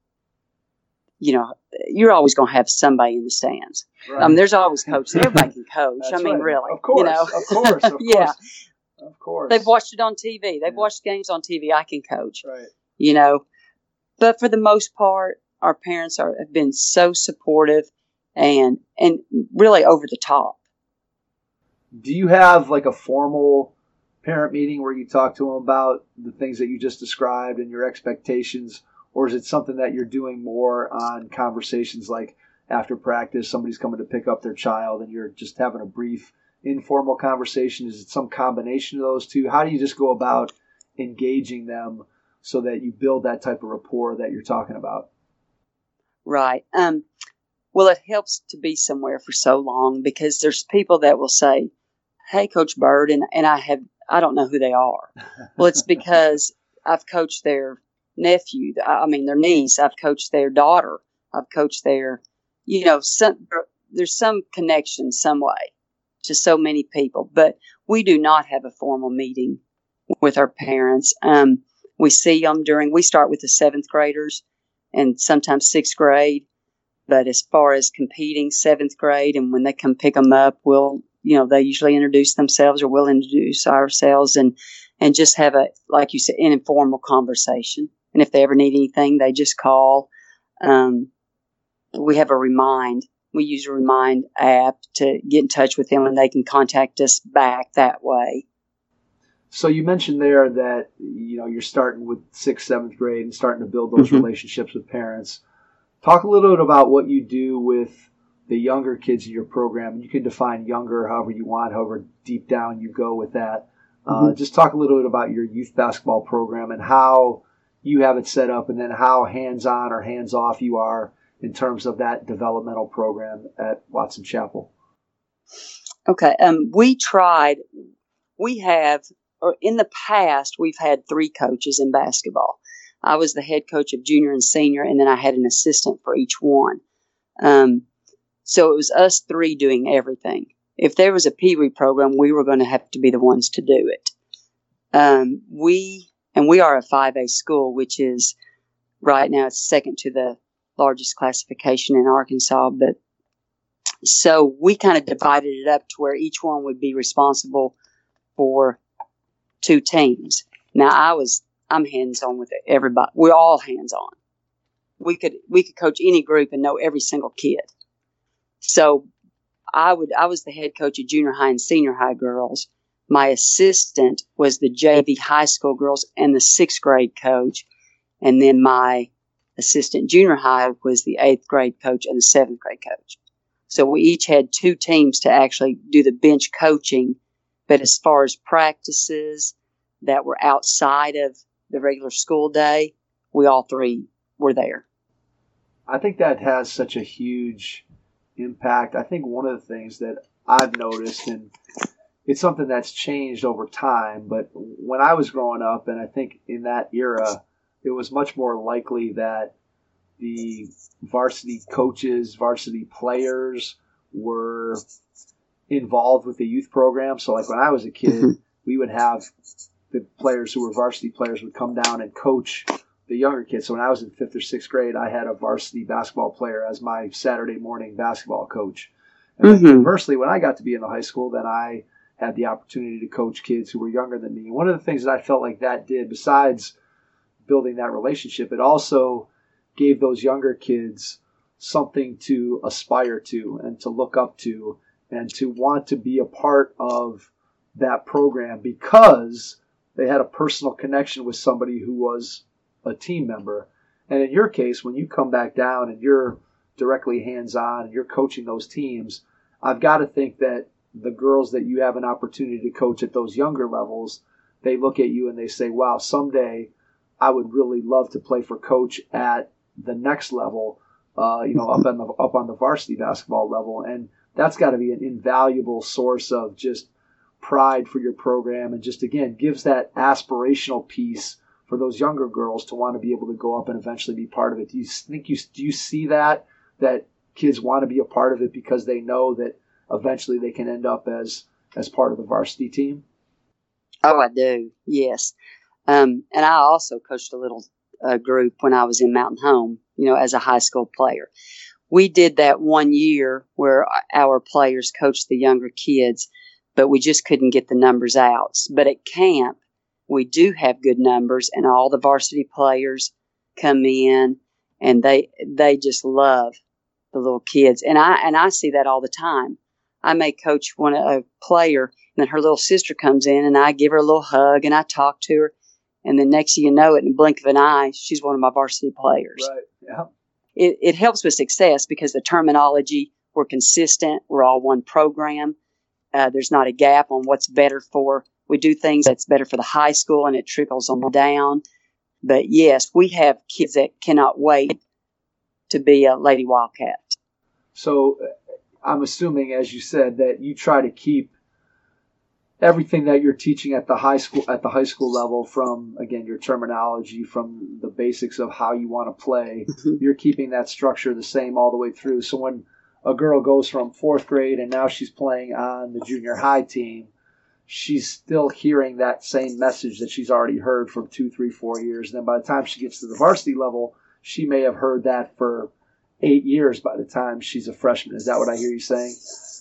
you're always going to have somebody in the stands. Right. There's always coaches. Everybody can coach. Really. Of course. Yeah. Of course. They've watched it on TV. They've watched games on TV. I can coach. Right. But for the most part, our parents have been so supportive and really over the top. Do you have like a formal parent meeting where you talk to them about the things that you just described and your expectations? Or is it something that you're doing more on conversations like after practice, somebody's coming to pick up their child and you're just having a brief informal conversation? Is it some combination of those two? How do you just go about engaging them so that you build that type of rapport that you're talking about? Right. Well, it helps to be somewhere for so long because there's people that will say, "Hey, Coach Bird," and I don't know who they are. Well, it's because I've coached their nephew, their niece. I've coached their daughter. I've coached their, there's some connection some way to so many people. But we do not have a formal meeting with our parents. We see them we start with the 7th graders and sometimes 6th grade. But as far as competing 7th grade, and when they come pick them up, they usually introduce themselves, or we'll introduce ourselves and just have like you said, an informal conversation. And if they ever need anything, they just call. We have we use a Remind app to get in touch with them, and they can contact us back that way. So you mentioned there that, you're starting with 6th, 7th grade and starting to build those relationships with parents. Talk a little bit about what you do with the younger kids in your program. You can define younger however you want, however deep down you go with that. Just talk a little bit about your youth basketball program and how you have it set up, and then how hands-on or hands-off you are in terms of that developmental program at Watson Chapel. Okay. In the past, we've had 3 coaches in basketball. I was the head coach of junior and senior, and then I had an assistant for each one. So it was us 3 doing everything. If there was a Pee Wee program, we were going to have to be the ones to do it. We are a 5A school, which is right now it's second to the largest classification in Arkansas. But so we kind of divided it up to where each one would be responsible for 2 teams. Now I'm hands-on with everybody. We're all hands-on. We could coach any group and know every single kid. So I was the head coach of junior high and senior high girls. My assistant was the JV high school girls and the 6th grade coach. And then my assistant junior high was the 8th grade coach and the 7th grade coach. So we each had 2 teams to actually do the bench coaching. But as far as practices that were outside of the regular school day, we all 3 were there. I think that has such a huge impact. I think one of the things that I've noticed, and it's something that's changed over time, but when I was growing up, and I think in that era, it was much more likely that the varsity coaches, varsity players were involved with the youth program. So like when I was a kid, we would have the players who were varsity players would come down and coach the younger kids. So when I was in 5th or 6th grade, I had a varsity basketball player as my Saturday morning basketball coach. And then conversely, when I got to be in the high school, then I had the opportunity to coach kids who were younger than me. And one of the things that I felt like that did, besides building that relationship, it also gave those younger kids something to aspire to and to look up to and to want to be a part of that program because they had a personal connection with somebody who was a team member. And in your case, when you come back down and you're directly hands-on and you're coaching those teams, I've got to think that the girls that you have an opportunity to coach at those younger levels, they look at you and they say, wow, someday I would really love to play for coach at the next level, up on the varsity basketball level. And that's got to be an invaluable source of just pride for your program, and just, again, gives that aspirational piece for those younger girls to want to be able to go up and eventually be part of it. Do you see that kids want to be a part of it because they know that eventually they can end up as part of the varsity team? Oh, I do. Yes. And I also coached a little group when I was in Mountain Home, as a high school player. We did that one year where our players coached the younger kids, but we just couldn't get the numbers out. But at camp, we do have good numbers, and all the varsity players come in, and they just love the little kids. And I see that all the time. I may coach a player, and then her little sister comes in, and I give her a little hug, and I talk to her, and the next thing you know it, in the blink of an eye, she's one of my varsity players. Right. Yeah. It helps with success because the terminology, we're consistent, we're all one program. There's not a gap on what's better for. We do things that's better for the high school, and it trickles on down. But yes, we have kids that cannot wait to be a Lady Wildcat. So I'm assuming, as you said, that you try to keep everything that you're teaching at the high school level, from, again, your terminology, from the basics of how you want to play, you're keeping that structure the same all the way through. So when a girl goes from 4th grade and now she's playing on the junior high team, she's still hearing that same message that she's already heard for 2, 3, 4 years. And then by the time she gets to the varsity level, she may have heard that for 8 years by the time she's a freshman. Is that what I hear you saying?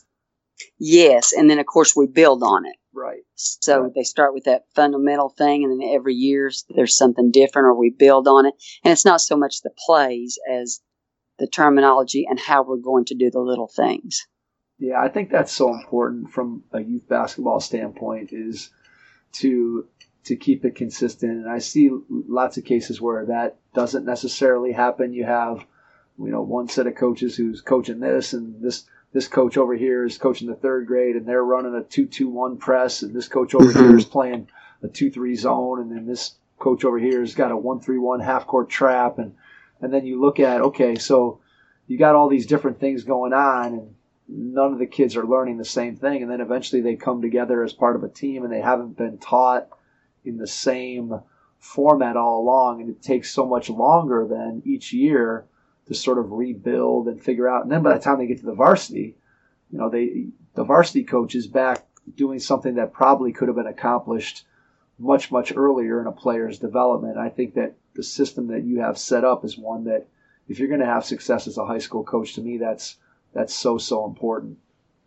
Yes, and then of course we build on it. Right. So Right. they start with that fundamental thing, and then every year there's something different, or we build on it. And it's not so much the plays as the terminology and how we're going to do the little things. Yeah, I think that's so important from a youth basketball standpoint, is to keep it consistent. And I see lots of cases where that doesn't necessarily happen. You have, one set of coaches who's coaching this, and this coach over here is coaching the third grade, and they're running a 2-2-1 press, and this coach over here is playing a 2-3 zone, and then this coach over here has got a 1-3-1 half court trap, and then you look at, okay, so you got all these different things going on, and none of the kids are learning the same thing, and then eventually they come together as part of a team, and they haven't been taught in the same format all along, and it takes so much longer than each year to sort of rebuild and figure out. And then by the time they get to the varsity, the varsity coach is back doing something that probably could have been accomplished much, much earlier in a player's development. I think that the system that you have set up is one that, if you're going to have success as a high school coach, to me, that's so important.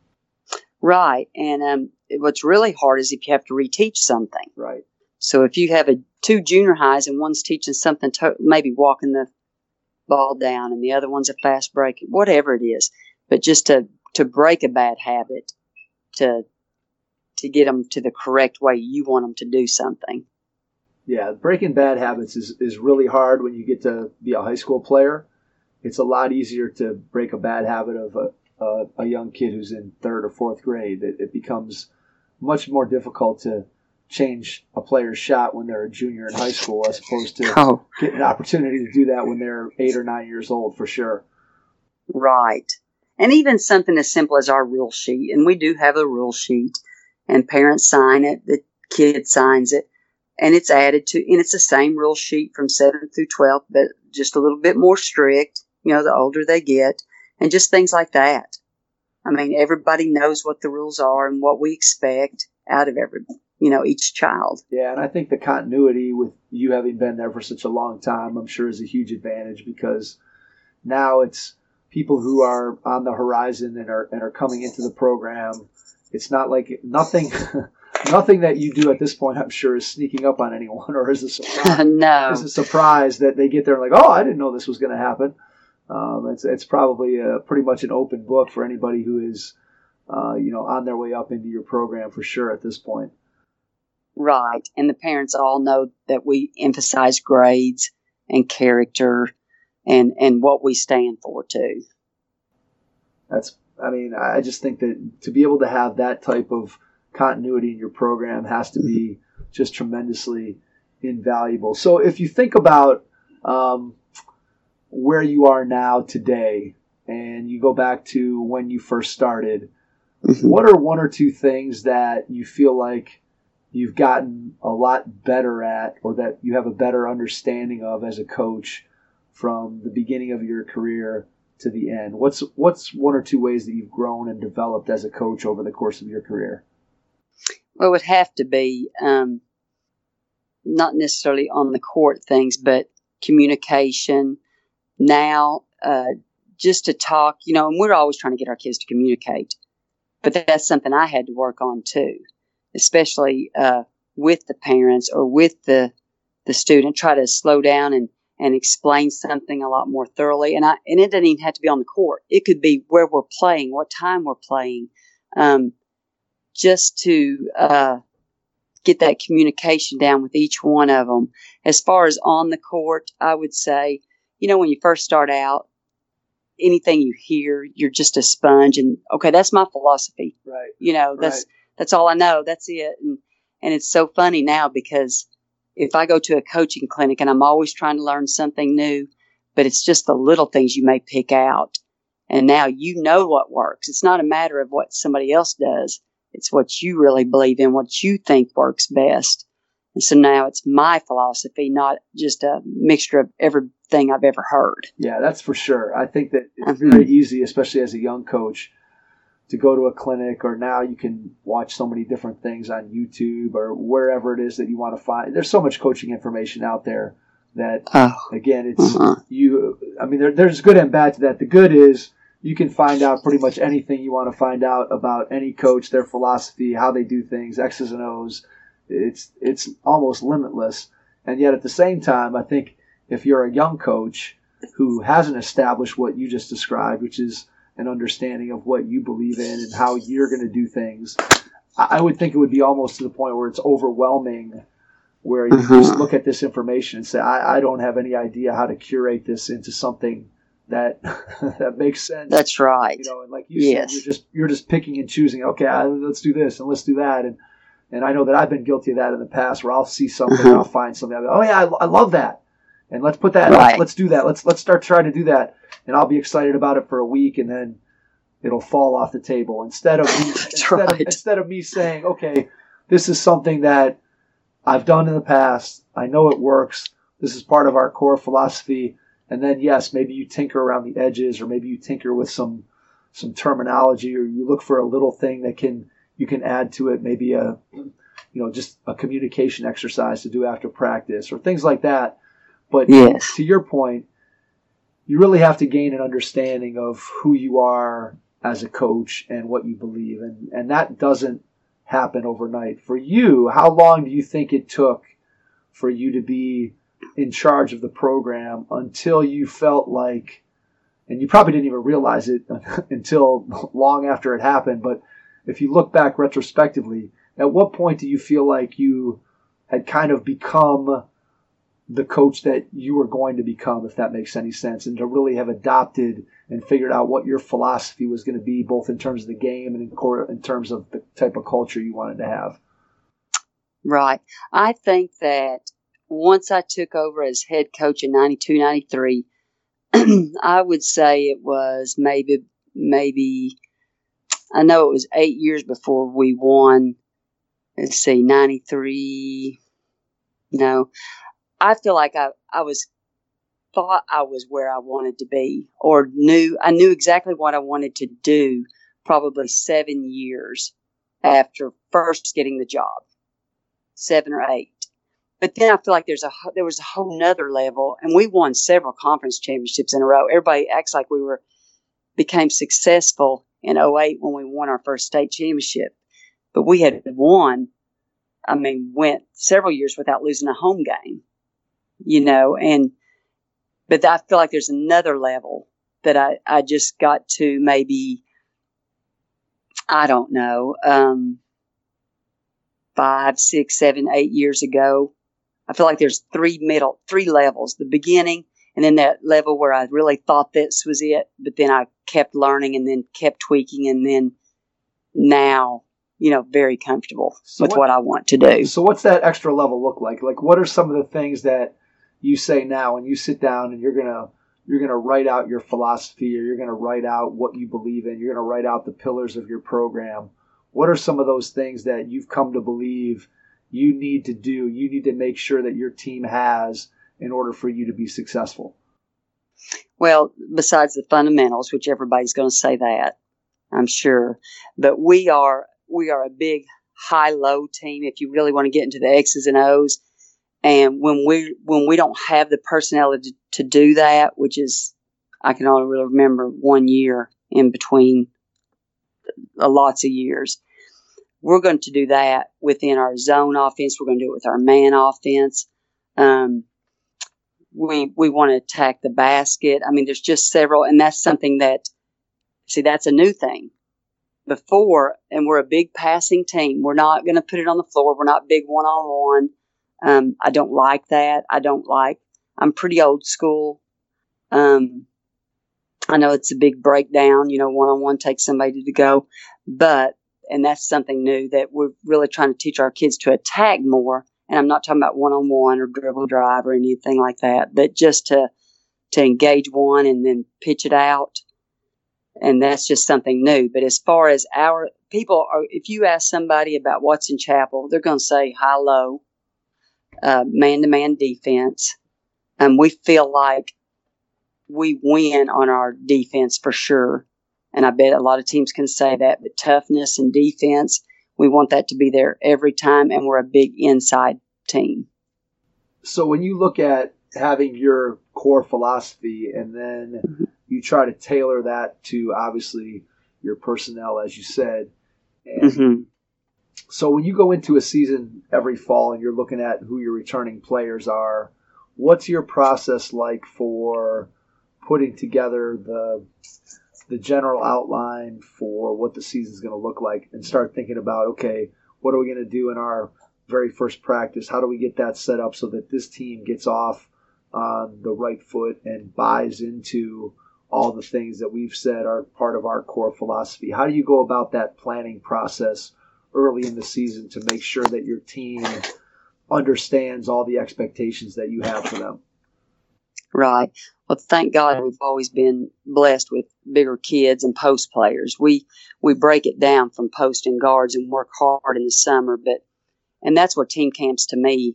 Right. And what's really hard is if you have to reteach something. Right. So if you have two junior highs and one's teaching something, maybe walking the ball down, and the other one's a fast break, whatever it is, but just to break a bad habit, to get them to the correct way you want them to do something. Yeah, breaking bad habits is really hard when you get to be a high school player. It's a lot easier to break a bad habit of a young kid who's in third or fourth grade. It becomes much more difficult to change a player's shot when they're a junior in high school, as opposed to getting an opportunity to do that when they're 8 or 9 years old, for sure. Right. And even something as simple as our rule sheet, and we do have a rule sheet, and parents sign it, the kid signs it, and it's added to, and it's the same rule sheet from 7th through 12th, but just a little bit more strict, the older they get, and just things like that. I mean, everybody knows what the rules are and what we expect out of each child. Yeah, and I think the continuity with you having been there for such a long time, I'm sure, is a huge advantage, because now it's people who are on the horizon and are coming into the program. It's not like nothing that you do at this point, I'm sure, is sneaking up on anyone or is a surprise. No. It's a surprise that they get there and like, oh, I didn't know this was going to happen. It's probably pretty much an open book for anybody who is, on their way up into your program, for sure, at this point. Right. And the parents all know that we emphasize grades and character and what we stand for, too. I just think that to be able to have that type of continuity in your program has to be just tremendously invaluable. So if you think about where you are now today, and you go back to when you first started, what are one or two things that you feel like you've gotten a lot better at, or that you have a better understanding of as a coach from the beginning of your career to the end? What's one or two ways that you've grown and developed as a coach over the course of your career? Well, it would have to be not necessarily on the court things, but communication. Now, just to talk, and we're always trying to get our kids to communicate, but that's something I had to work on too, especially with the parents or with the student. Try to slow down and explain something a lot more thoroughly. And it doesn't even have to be on the court. It could be where we're playing, what time we're playing, just to get that communication down with each one of them. As far as on the court, I would say, when you first start out, anything you hear, you're just a sponge. And okay, that's my philosophy. Right. That's all I know. That's it. And it's so funny now, because if I go to a coaching clinic, and I'm always trying to learn something new, but it's just the little things you may pick out. And now what works. It's not a matter of what somebody else does. It's what you really believe in, what you think works best. And so now it's my philosophy, not just a mixture of everything I've ever heard. Yeah, that's for sure. I think that it's very easy, especially as a young coach, to go to a clinic, or now you can watch so many different things on YouTube or wherever it is that you want to find. There's so much coaching information out there that, again, it's you. I mean, there's good and bad to that. The good is you can find out pretty much anything you want to find out about any coach, their philosophy, how they do things, X's and O's. It's almost limitless. And yet at the same time, I think if you're a young coach who hasn't established what you just described, which is an understanding of what you believe in and how you're going to do things, I would think it would be almost to the point where it's overwhelming, where you just look at this information and say, I don't have any idea how to curate this into something that that makes sense. That's right. And like you said, you're just picking and choosing. Okay, let's do this and let's do that. And I know that I've been guilty of that in the past, where I'll see something and I'll find something. I'll go, oh yeah, I love that, and let's put that. Right. Let's do that. Let's start trying to do that, and I'll be excited about it for a week, and then it'll fall off the table. Instead of me saying, okay, this is something that I've done in the past. I know it works. This is part of our core philosophy. And then, yes, maybe you tinker around the edges, or maybe you tinker with some terminology, or you look for a little thing that you can add to it. Maybe just a communication exercise to do after practice, or things like that. But to your point, you really have to gain an understanding of who you are as a coach and what you believe. And that doesn't happen overnight. For you, how long do you think it took for you to be in charge of the program until you felt like, and you probably didn't even realize it until long after it happened, but if you look back retrospectively, at what point do you feel like you had kind of become the coach that you were going to become, if that makes any sense, and to really have adopted and figured out what your philosophy was going to be, both in terms of the game and in terms of the type of culture you wanted to have? Right. I think that once I took over as head coach in 92, 93, I would say it was maybe, I know it was 8 years before we won. Let's see, 93. No, I feel like I thought I was where I wanted to be, or I knew exactly what I wanted to do probably 7 years after first getting the job, 7 or 8. But then I feel like there was a whole nother level, and we won several conference championships in a row. Everybody acts like we became successful in 2008 when we won our first state championship, but we had went several years without losing a home game, but I feel like there's another level that I just got to, maybe, I don't know, 5, 6, 7, 8 years ago. I feel like there's three levels: the beginning, and then that level where I really thought this was it, but then I kept learning and then kept tweaking, and then now, very comfortable with what I want to do. So what's that extra level look like? Like, what are some of the things that you say now when you sit down and you're gonna write out your philosophy, or you're gonna write out what you believe in, you're gonna write out the pillars of your program? What are some of those things that you've come to believe you need to do, you need to make sure that your team has in order for you to be successful? Well, besides the fundamentals, which everybody's going to say that, I'm sure, but we are a big high-low team if you really want to get into the X's and O's. And when we don't have the personnel to do that, which is, I can only really remember 1 year in between lots of years, we're going to do that within our zone offense. We're going to do it with our man offense. We want to attack the basket. I mean, there's just several, and that's something that's a new thing. Before, and we're a big passing team. We're not going to put it on the floor. We're not big one-on-one. I don't like that. I'm pretty old school. I know it's a big breakdown, one-on-one takes somebody to go, and that's something new that we're really trying to teach our kids to attack more. And I'm not talking about one-on-one or dribble drive or anything like that, but just to engage one and then pitch it out. And that's just something new. But as far as our people if you ask somebody about Watson Chapel, they're going to say high-low, man-to-man defense. We feel like we win on our defense for sure. And I bet a lot of teams can say that, but toughness and defense, we want that to be there every time, and we're a big inside team. So when you look at having your core philosophy, and then you try to tailor that to obviously your personnel, as you said. And so when you go into a season every fall and you're looking at who your returning players are, what's your process like for putting together the general outline for what the season's going to look like, and start thinking about, okay, what are we going to do in our very first practice? How do we get that set up so that this team gets off on the right foot and buys into all the things that we've said are part of our core philosophy? How do you go about that planning process early in the season to make sure that your team understands all the expectations that you have for them? Right. Well, thank God we've always been blessed with bigger kids and post players. We break it down from post and guards and work hard in the summer, and that's where team camps to me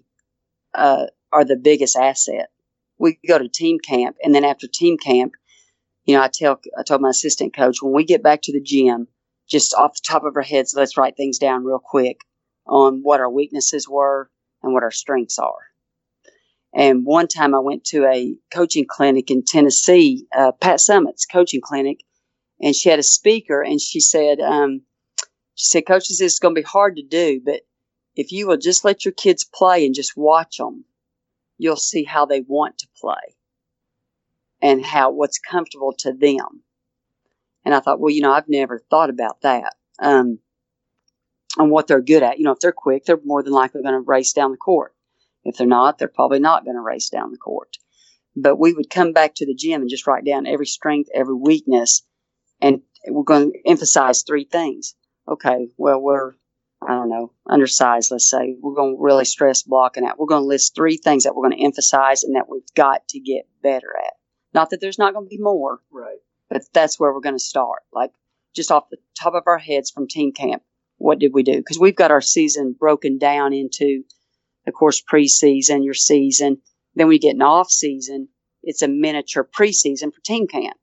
are the biggest asset. We go to team camp, and then after team camp, I told my assistant coach, when we get back to the gym, just off the top of our heads, let's write things down real quick on what our weaknesses were and what our strengths are. And one time I went to a coaching clinic in Tennessee, Pat Summitt's coaching clinic, and she had a speaker, and she said, coaches, this is going to be hard to do, but if you will just let your kids play and just watch them, you'll see how they want to play and what's comfortable to them. And I thought, well, I've never thought about that. And what they're good at. If they're quick, they're more than likely going to race down the court. If they're not, they're probably not going to race down the court. But we would come back to the gym and just write down every strength, every weakness, and we're going to emphasize 3 things. Okay, well, we're, undersized, let's say. We're going to really stress blocking out. We're going to list 3 things that we're going to emphasize and that we've got to get better at. Not that there's not going to be more. Right. But that's where we're going to start. Like, just off the top of our heads from team camp, what did we do? Because we've got our season broken down into, of course, preseason, your season. Then we get an off season. It's a miniature preseason for team camp.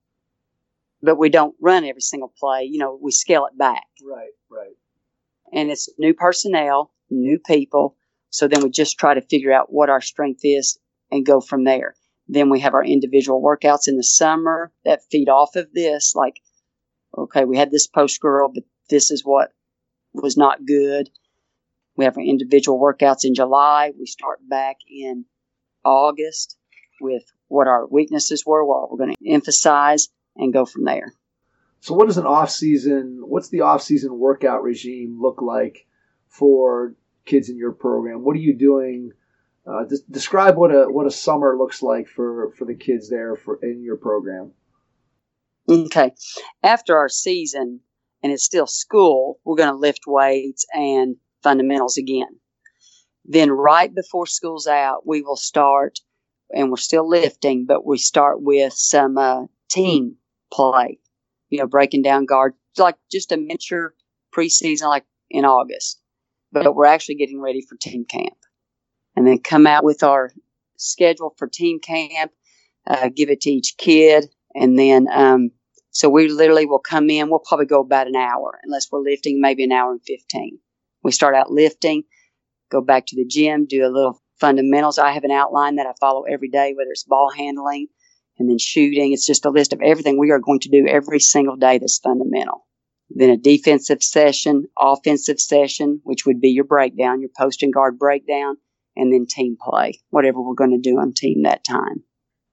But we don't run every single play. We scale it back. Right. And it's new personnel, new people. So then we just try to figure out what our strength is and go from there. Then we have our individual workouts in the summer that feed off of this. Like, okay, we had this post girl, but this is what was not good. We have our individual workouts in July. We start back in August with what our weaknesses were, what we're going to emphasize, and go from there. So what's the off-season workout regime look like for kids in your program? What are you doing? Describe what a summer looks like for the kids there in your program. Okay. After our season, and it's still school, we're going to lift weights and fundamentals again. Then right before school's out, we will start, and we're still lifting, but we start with some team play, breaking down guard, like just a miniature preseason like in August. But we're actually getting ready for team camp. And then come out with our schedule for team camp, give it to each kid. And then, so we literally will come in, we'll probably go about an hour, unless we're lifting, maybe an hour and 15. We start out lifting, go back to the gym, do a little fundamentals. I have an outline that I follow every day, whether it's ball handling and then shooting. It's just a list of everything we are going to do every single day that's fundamental. Then a defensive session, offensive session, which would be your breakdown, your post and guard breakdown, and then team play, whatever we're going to do on team that time.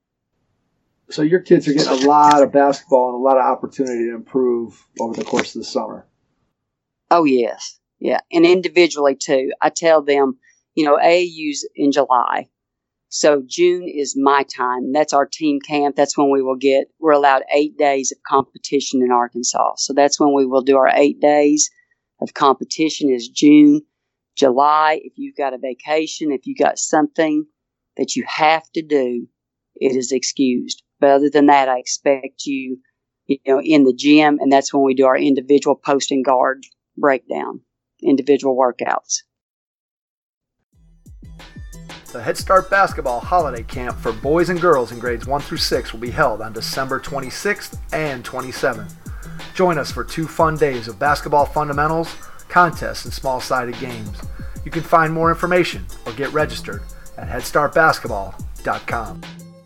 So your kids are getting a lot of basketball and a lot of opportunity to improve over the course of the summer. Oh, yes. Yeah. And individually, too. I tell them, AAU's in July. So June is my time. That's our team camp. That's when we're allowed 8 days of competition in Arkansas. So that's when we will do our 8 days of competition is June. July, if you've got a vacation, if you've got something that you have to do, it is excused. But other than that, I expect you, in the gym, and that's when we do our individual post and guard breakdown, individual workouts. The Head Start Basketball Holiday Camp for boys and girls in grades 1 through 6 will be held on December 26th and 27th. Join us for 2 fun days of basketball fundamentals, contests, and small-sided games. You can find more information or get registered at headstartbasketball.com. whoopheads.com.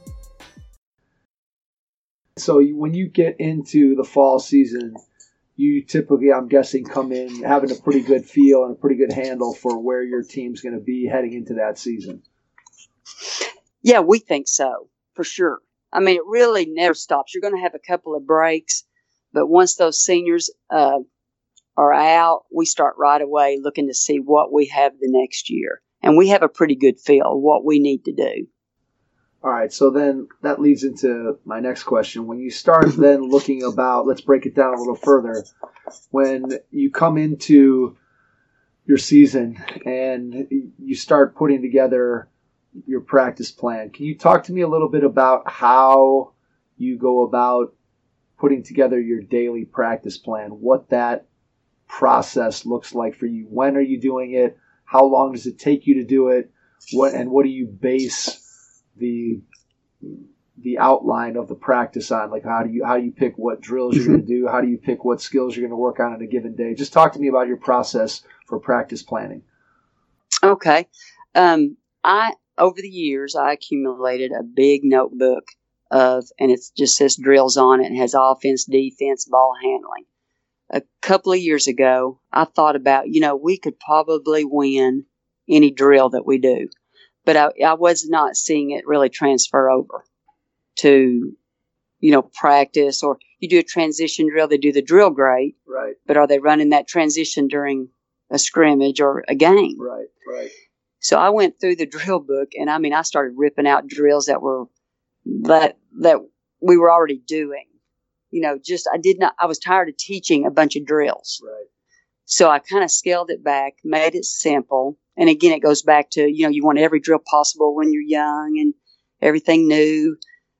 So when you get into the fall season, you typically, I'm guessing, come in having a pretty good feel and a pretty good handle for where your team's going to be heading into that season. Yeah, we think so, for sure. I mean, it really never stops. You're going to have a couple of breaks, but once those seniors are out, we start right away looking to see what we have the next year. And we have a pretty good feel of what we need to do. All right, so then that leads into my next question. When you start then looking about, let's break it down a little further. When you come into your season and you start putting together your practice plan, can you talk to me a little bit about how you go about putting together your daily practice plan, what that process looks like for you? When are you doing it? How long does it take you to do it? What do you base the outline of the practice on? Like how do you pick what drills you're going to do? How do you pick what skills you're going to work on a given day? Just talk to me about your process for practice planning. Okay. Over the years, I accumulated a big notebook and it just says drills on it and has offense, defense, ball handling. A couple of years ago, I thought about, we could probably win any drill that we do. But I was not seeing it really transfer over to, practice. Or you do a transition drill, they do the drill great. Right. But are they running that transition during a scrimmage or a game? Right. So I went through the drill book, and I started ripping out drills that we were already doing. I was tired of teaching a bunch of drills. Right. So I kind of scaled it back, made it simple. And again, it goes back to, you want every drill possible when you're young and everything new.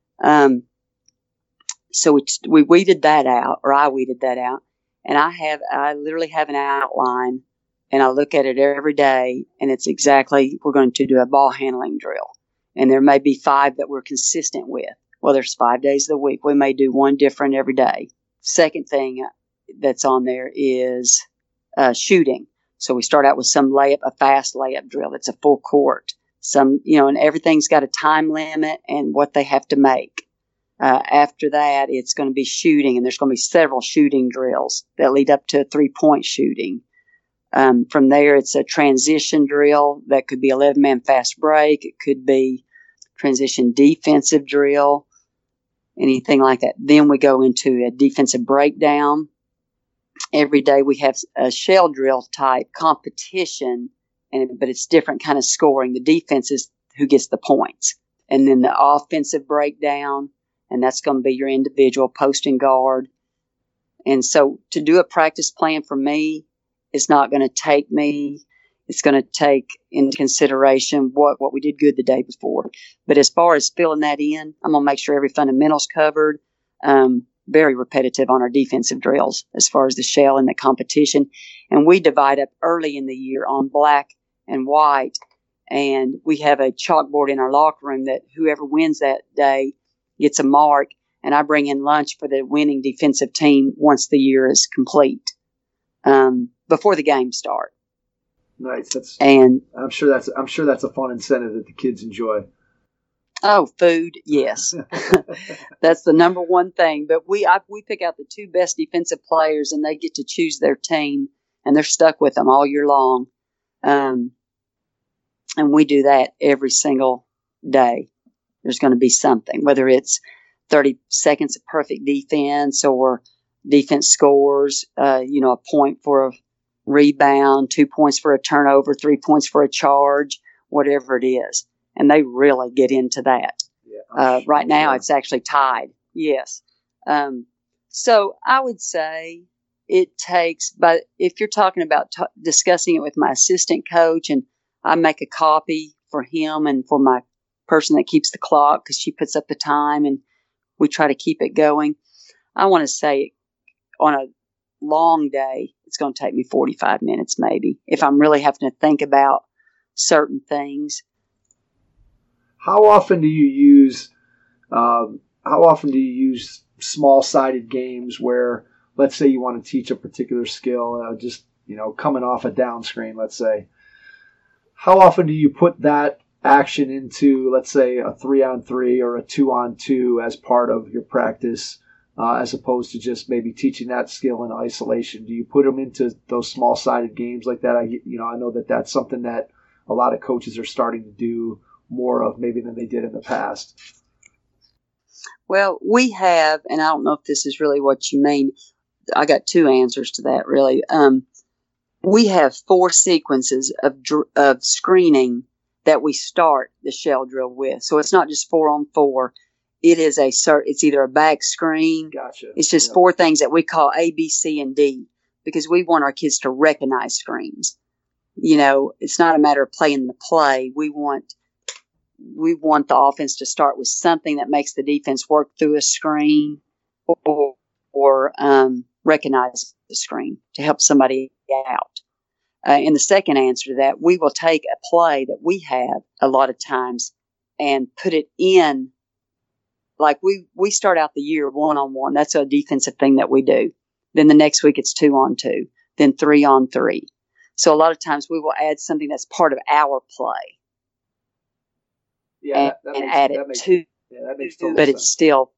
So we weeded that out, or I weeded that out. And I literally have an outline, and I look at it every day, and it's exactly, we're going to do a ball handling drill. And there may be 5 that we're consistent with. Well, there's 5 days of the week. We may do one different every day. Second thing that's on there is shooting. So we start out with a fast layup drill. That's a full court. And everything's got a time limit and what they have to make. After that, it's going to be shooting, and there's going to be several shooting drills that lead up to 3-point shooting. From there, it's a transition drill that could be 11-man fast break. It could be transition defensive drill, anything like that. Then we go into a defensive breakdown. Every day we have a shell drill type competition, but it's different kind of scoring. The defense is who gets the points. And then the offensive breakdown, and that's going to be your individual post and guard. And so to do a practice plan for me, it's not going to take me. It's going to take into consideration what we did good the day before. But as far as filling that in, I'm going to make sure every fundamental's covered. Very repetitive on our defensive drills as far as the shell and the competition. And we divide up early in the year on black and white. And we have a chalkboard in our locker room that whoever wins that day gets a mark. And I bring in lunch for the winning defensive team once the year is complete, before the games start. Nice. And I'm sure that's a fun incentive that the kids enjoy. Oh, food, yes. That's the number one thing. But we pick out the 2 best defensive players, and they get to choose their team, and they're stuck with them all year long. And we do that every single day. There's going to be something, whether it's 30 seconds of perfect defense or defense scores, a point for a rebound, 2 points for a turnover, 3 points for a charge, whatever it is. And they really get into that. Yeah, right now, it's actually tied. Yes. So I would say it takes, but if you're talking about discussing it with my assistant coach, and I make a copy for him and for my person that keeps the clock, because she puts up the time and we try to keep it going. I want to say on a long day, it's going to take me 45 minutes maybe, if I'm really having to think about certain things. How often do you use small-sided games where, let's say you want to teach a particular skill, coming off a down screen, let's say. How often do you put that action into, let's say, a 3-on-3 or a 2-on-2 as part of your practice, as opposed to just maybe teaching that skill in isolation? Do you put them into those small-sided games like that? I know that that's something that a lot of coaches are starting to do more of maybe than they did in the past. Well, we have, and I don't know if this is really what you mean. I got two answers to that, really. We have 4 sequences of screening that we start the shell drill with. So it's not just 4-on-4. It is it's either a back screen. Gotcha. It's just 4 things that we call A, B, C, and D, because we want our kids to recognize screens. It's not a matter of playing the play. We want the offense to start with something that makes the defense work through a screen or recognize the screen to help somebody out. And the second answer to that, we will take a play that we have a lot of times and put it in. Like we start out the year 1-on-1. That's a defensive thing that we do. Then the next week it's 2-on-2, then 3-on-3. So a lot of times we will add something that's part of our play. Yeah, that makes total sense. It's still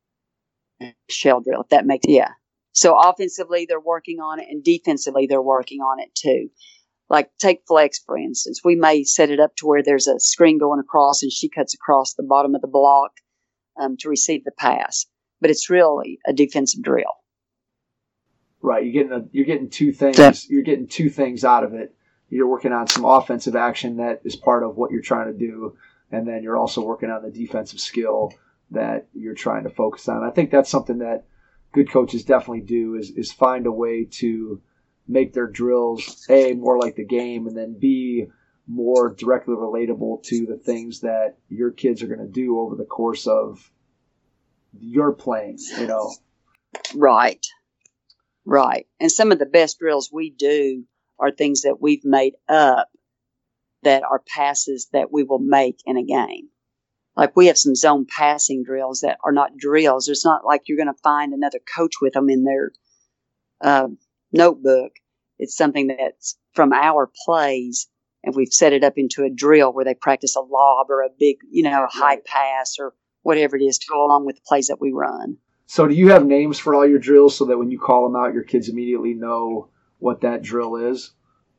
a shell drill, if that makes sense. Yeah. So offensively, they're working on it, and defensively, they're working on it too. Like take flex, for instance. We may set it up to where there's a screen going across, and she cuts across the bottom of the block to receive the pass. But it's really a defensive drill. Right. You're getting 2 things. You're getting 2 things out of it. You're working on some offensive action that is part of what you're trying to do, and then you're also working on the defensive skill that you're trying to focus on. I think that's something that good coaches definitely do is find a way to make their drills, A, more like the game, and then B, more directly relatable to the things that your kids are going to do over the course of your playing, Right. And some of the best drills we do are things that we've made up that are passes that we will make in a game. Like we have some zone passing drills that are not drills. It's not like you're going to find another coach with them in their notebook. It's something that's from our plays, and we've set it up into a drill where they practice a lob or a big, high pass or whatever it is to go along with the plays that we run. So do you have names for all your drills so that when you call them out, your kids immediately know what that drill is?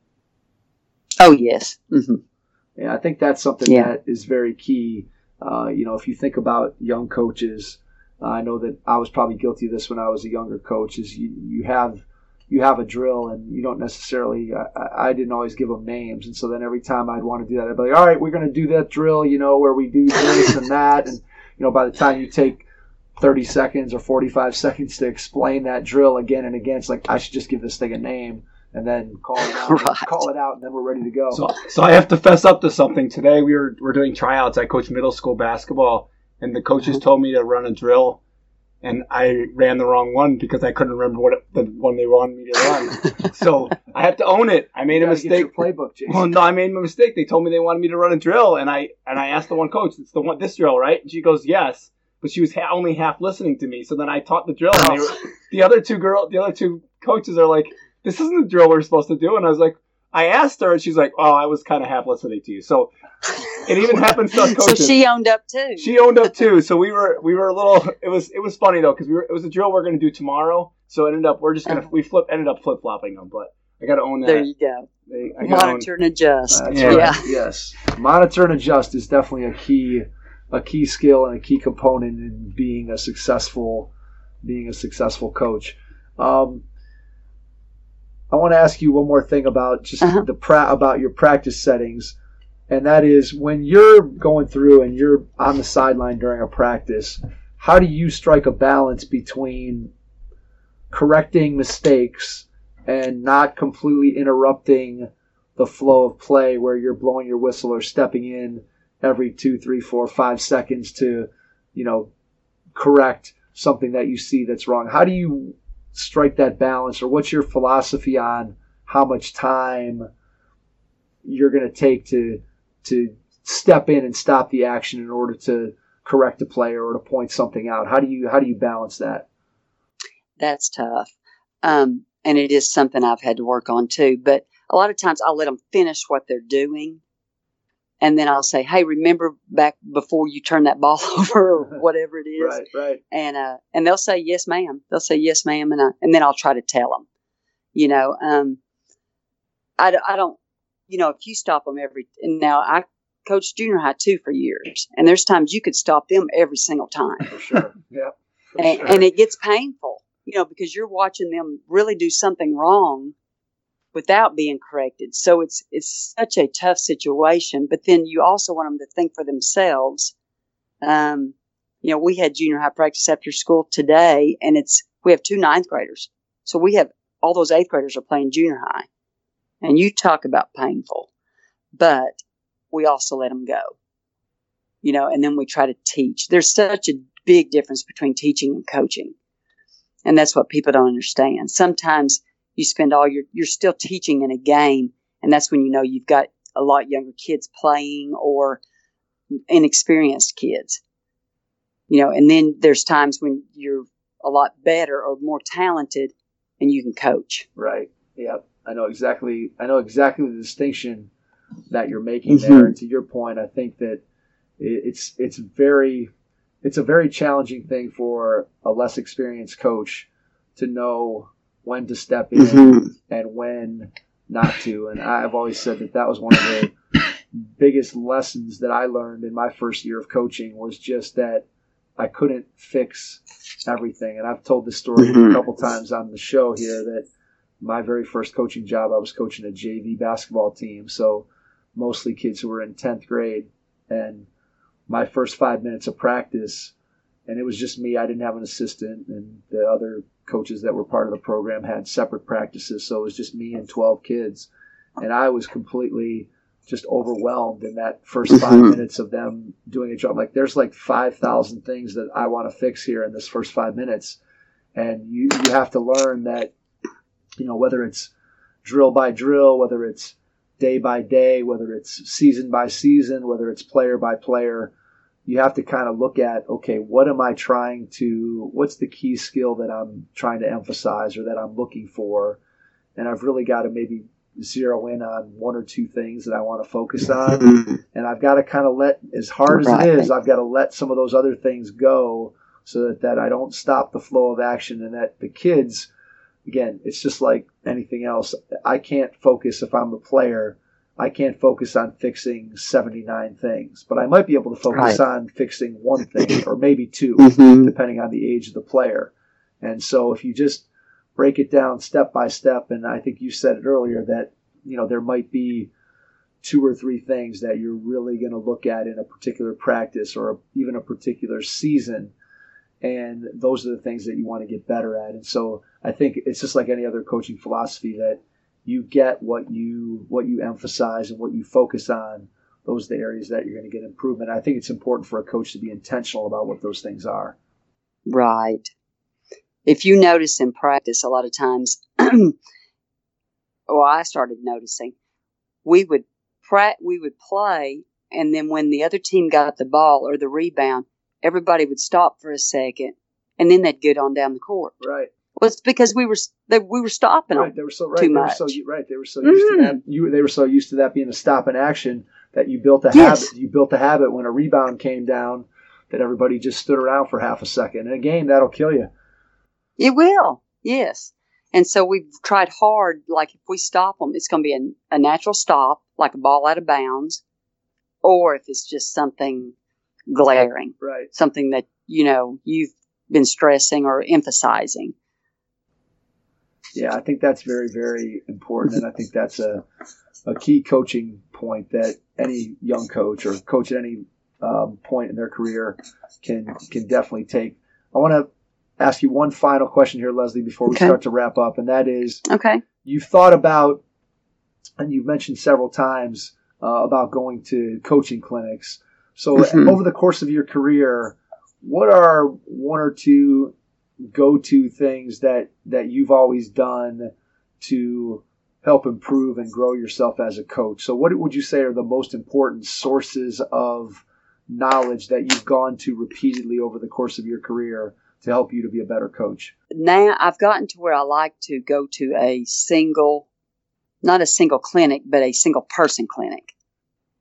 Oh, yes. Mm-hmm. Yeah, I think that's something that is very key. If you think about young coaches, I know that I was probably guilty of this when I was a younger coach, is you have a drill and you don't necessarily, I didn't always give them names. And so then every time I'd want to do that, I'd be like, all right, we're going to do that drill, where we do this and that. And, by the time you take 30 seconds or 45 seconds to explain that drill again and again, it's like, I should just give this thing a name and then call it out, and then we're ready to go. So I have to fess up to something. Today we're doing tryouts. I coach middle school basketball, and the coaches told me to run a drill, and I ran the wrong one because I couldn't remember the one they wanted me to run. So I have to own it. I made a mistake. Get your playbook, Jason. Well, no, I made a mistake. They told me they wanted me to run a drill, and I asked the one coach, "It's this drill, right?" And she goes, "Yes." But she was only half listening to me. So then I taught the drill, and the other two coaches are like, "This isn't the drill we're supposed to do." And I was like, I asked her, and she's like, "Oh, I was kind of half listening to you." So it even happens to us coaches. So she owned up too. She owned up too. So we were a little. It was funny though because it was a drill we're going to do tomorrow. So it ended up ended up flip flopping them. But I got to own that. There you go. Monitor and adjust. That's right. Yes, monitor and adjust is definitely a key skill and a key component in being a successful coach. I want to ask you one more thing about just about your practice settings, and that is when you're going through and you're on the sideline during a practice, how do you strike a balance between correcting mistakes and not completely interrupting the flow of play where you're blowing your whistle or stepping in every 2, 3, 4, 5 seconds to, correct something that you see that's wrong? How do you strike that balance, or what's your philosophy on how much time you're going to take to step in and stop the action in order to correct a player or to point something out? How do you balance that? That's tough. And it is something I've had to work on too. But a lot of times I'll let them finish what they're doing. And then I'll say, hey, remember back before you turn that ball over or whatever it is. Right. And they'll say, yes, ma'am. They'll say, yes, ma'am. And then I'll try to tell them, I don't, if you stop them now I coached junior high too for years, and there's times you could stop them every single time. For sure. Yeah. And it gets painful, because you're watching them really do something wrong without being corrected. So it's such a tough situation, but then you also want them to think for themselves. We had junior high practice after school today, and we have 2 9th graders. So we have all those 8th graders are playing junior high, and you talk about painful, but we also let them go, and then we try to teach. There's such a big difference between teaching and coaching. And that's what people don't understand. Sometimes you spend you're still teaching in a game, and that's when you've got a lot younger kids playing or inexperienced kids. And then there's times when you're a lot better or more talented and you can coach. Right. Yeah. I know exactly the distinction that you're making there. And to your point, I think that it's a very challenging thing for a less experienced coach to know when to step in and when not to. And I've always said that was one of the biggest lessons that I learned in my first year of coaching, was just that I couldn't fix everything. And I've told this story a couple times on the show here, that my very first coaching job, I was coaching a JV basketball team. So mostly kids who were in 10th grade. And my first 5 minutes of practice, and it was just me. I didn't have an assistant, and the other coaches that were part of the program had separate practices. So it was just me and 12 kids. And I was completely just overwhelmed in that first 5 minutes of them doing a job. Like, there's like 5,000 things that I want to fix here in this first 5 minutes. And you have to learn that, whether it's drill by drill, whether it's day by day, whether it's season by season, whether it's player by player, you have to kind of look at, okay, what's the key skill that I'm trying to emphasize or that I'm looking for? And I've really got to maybe zero in on 1 or 2 things that I want to focus on. And I've got to kind of as hard as it is, I've got to let some of those other things go so that I don't stop the flow of action, and that the kids, again, it's just like anything else. I can't focus, if I'm a player, I can't focus on fixing 79 things, but I might be able to focus on fixing 1 thing or maybe 2, depending on the age of the player. And so if you just break it down step by step, and I think you said it earlier that, there might be 2 or 3 things that you're really going to look at in a particular practice or even a particular season. And those are the things that you want to get better at. And so I think it's just like any other coaching philosophy, that you get what you emphasize and what you focus on. Those are the areas that you're going to get improvement. I think it's important for a coach to be intentional about what those things are. Right. If you notice in practice, a lot of times, I started noticing, we would play, and then when the other team got the ball or the rebound, everybody would stop for a second, and then they'd get on down the court. Right. Well, it's because we were stopping them They were so too much. They were so used to that. They were so used to that being a stop in action that you built a habit. You built a habit when a rebound came down that everybody just stood around for half a second. In a game, that'll kill you. It will. Yes. And so we've tried hard. Like, if we stop them, it's going to be a natural stop, like a ball out of bounds, or if it's just something glaring, right? Something that you've been stressing or emphasizing. Yeah, I think that's very, very important, and I think that's a key coaching point that any young coach or coach at any point in their career can definitely take. I want to ask you one final question here, Leslie, before we start to wrap up, and that is, you've thought about, and you've mentioned several times about going to coaching clinics. So over the course of your career, what are 1 or 2 go-to things that you've always done to help improve and grow yourself as a coach? So what would you say are the most important sources of knowledge that you've gone to repeatedly over the course of your career to help you to be a better coach? Now I've gotten to where I like to go to not a single clinic, but a single person clinic.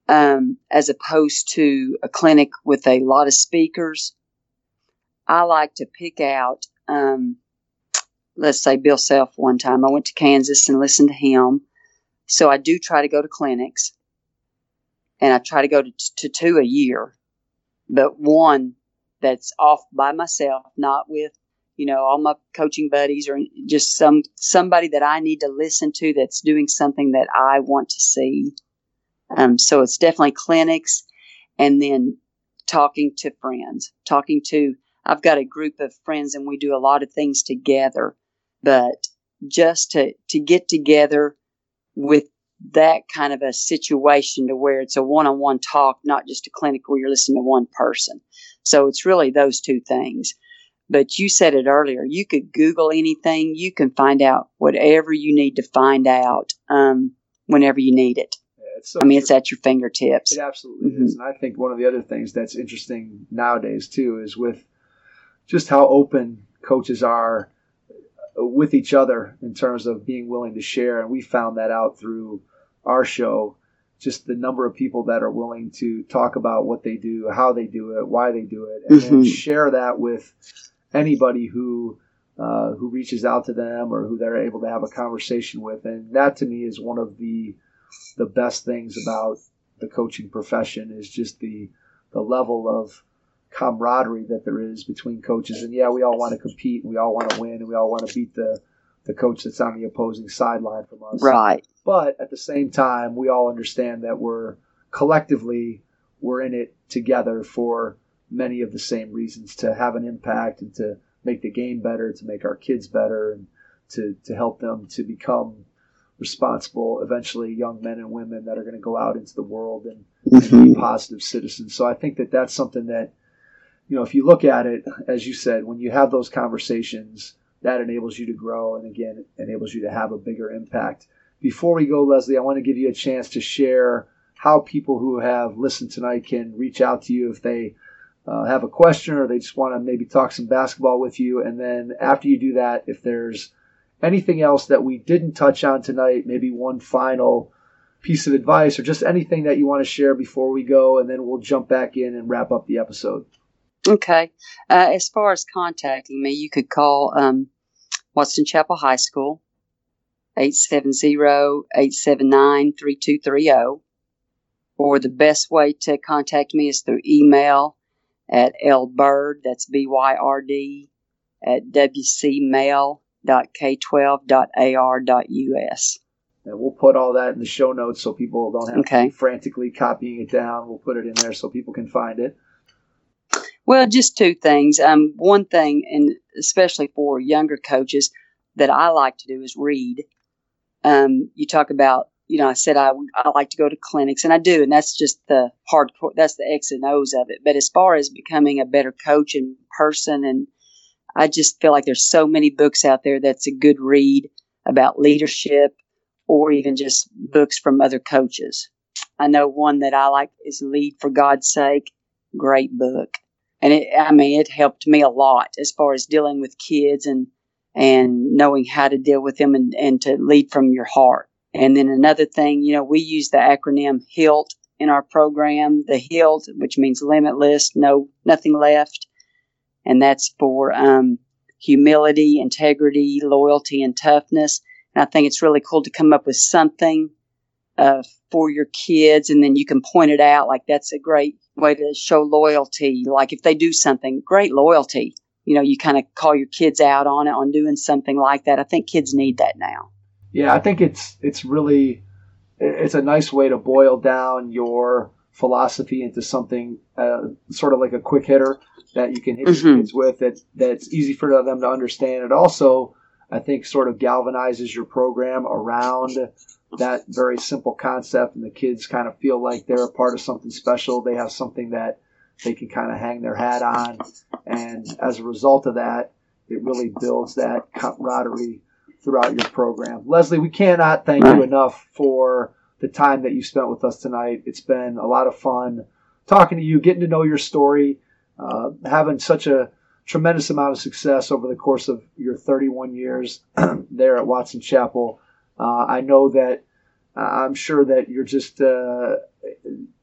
as opposed to a clinic with a lot of speakers. I like to pick out, let's say Bill Self one time. I went to Kansas and listened to him. So I do try to go to clinics, and I try to go to 2 a year, but one that's off by myself, not with, all my coaching buddies, or just somebody that I need to listen to that's doing something that I want to see. So it's definitely clinics, and then talking to friends, I've got a group of friends and we do a lot of things together, but just to get together with that kind of a situation to where it's a one-on-one talk, not just a clinic where you're listening to one person. So it's really those two things. But you said it earlier, you could Google anything. You can find out whatever you need to find out whenever you need it. Yeah, it's at your fingertips. It absolutely is. And I think one of the other things that's interesting nowadays, too, is with just how open coaches are with each other in terms of being willing to share. And we found that out through our show, just the number of people that are willing to talk about what they do, how they do it, why they do it, and then share that with anybody who reaches out to them or who they're able to have a conversation with. And that, to me, is one of the best things about the coaching profession, is just the level of camaraderie that there is between coaches. And yeah, we all want to compete, and we all want to win, and we all want to beat the coach that's on the opposing sideline from us. Right. But at the same time, we all understand that we're in it together for many of the same reasons, to have an impact and to make the game better, to make our kids better, and to help them to become responsible, eventually young men and women that are going to go out into the world and be positive citizens. So I think that that's something that, if you look at it, as you said, when you have those conversations, that enables you to grow, and again, it enables you to have a bigger impact. Before we go, Leslie, I want to give you a chance to share how people who have listened tonight can reach out to you if they have a question or they just want to maybe talk some basketball with you. And then after you do that, if there's anything else that we didn't touch on tonight, maybe one final piece of advice or just anything that you want to share before we go, and then we'll jump back in and wrap up the episode. Okay. As far as contacting me, you could call Watson Chapel High School, 870-879-3230. Or the best way to contact me is through email at lbyrd, that's BYRD, at wcmail.k12.ar.us. And we'll put all that in the show notes so people don't have to be frantically copying it down. We'll put it in there so people can find it. Well, just two things. One thing, and especially for younger coaches, that I like to do is read. You talk about, I said I like to go to clinics, and I do, and that's just the hardcore, that's the X and O's of it. But as far as becoming a better coach in person, and I just feel like there's so many books out there that's a good read about leadership, or even just books from other coaches. I know one that I like is Lead for God's Sake. Great book. And it helped me a lot as far as dealing with kids and knowing how to deal with them and to lead from your heart. And then another thing, we use the acronym HILT in our program, the HILT, which means limitless, nothing left. And that's for humility, integrity, loyalty, and toughness. And I think it's really cool to come up with something for your kids, and then you can point it out. Like, that's a great way to show loyalty. Like, if they do something, great loyalty. You kind of call your kids out on it, on doing something like that. I think kids need that now. Yeah, I think it's a nice way to boil down your philosophy into something sort of like a quick hitter that you can hit your kids with, that's easy for them to understand. It also, I think, sort of galvanizes your program around that very simple concept, and the kids kind of feel like they're a part of something special. They have something that they can kind of hang their hat on, and as a result of that, it really builds that camaraderie throughout your program. Leslie, we cannot thank you enough for the time that you spent with us tonight. It's been a lot of fun talking to you, getting to know your story, having such a tremendous amount of success over the course of your 31 years there at Watson Chapel. I know that I'm sure that you're just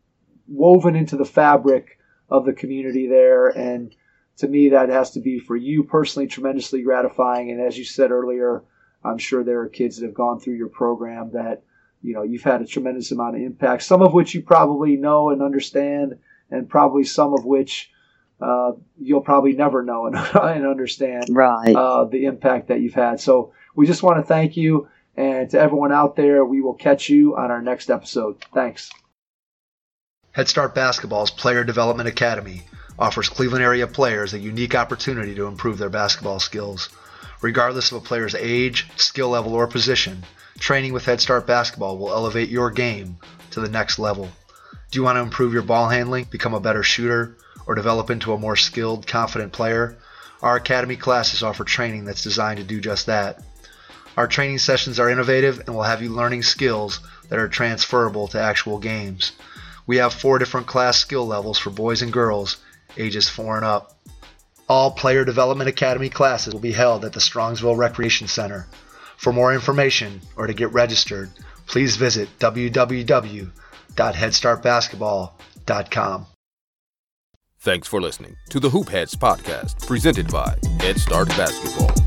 woven into the fabric of the community there. And to me, that has to be, for you personally, tremendously gratifying. And as you said earlier, I'm sure there are kids that have gone through your program that, you've had a tremendous amount of impact, some of which you probably know and understand, and probably some of which you'll probably never know and understand the impact that you've had. So we just want to thank you. And to everyone out there, we will catch you on our next episode. Thanks. Head Start Basketball's Player Development Academy offers Cleveland area players a unique opportunity to improve their basketball skills. Regardless of a player's age, skill level, or position, training with Head Start Basketball will elevate your game to the next level. Do you want to improve your ball handling, become a better shooter, or develop into a more skilled, confident player? Our Academy classes offer training that's designed to do just that. Our training sessions are innovative and will have you learning skills that are transferable to actual games. We have 4 different class skill levels for boys and girls, ages 4 and up. All Player Development Academy classes will be held at the Strongsville Recreation Center. For more information or to get registered, please visit www.headstartbasketball.com. Thanks for listening to the Hoop Heads podcast, presented by Head Start Basketball.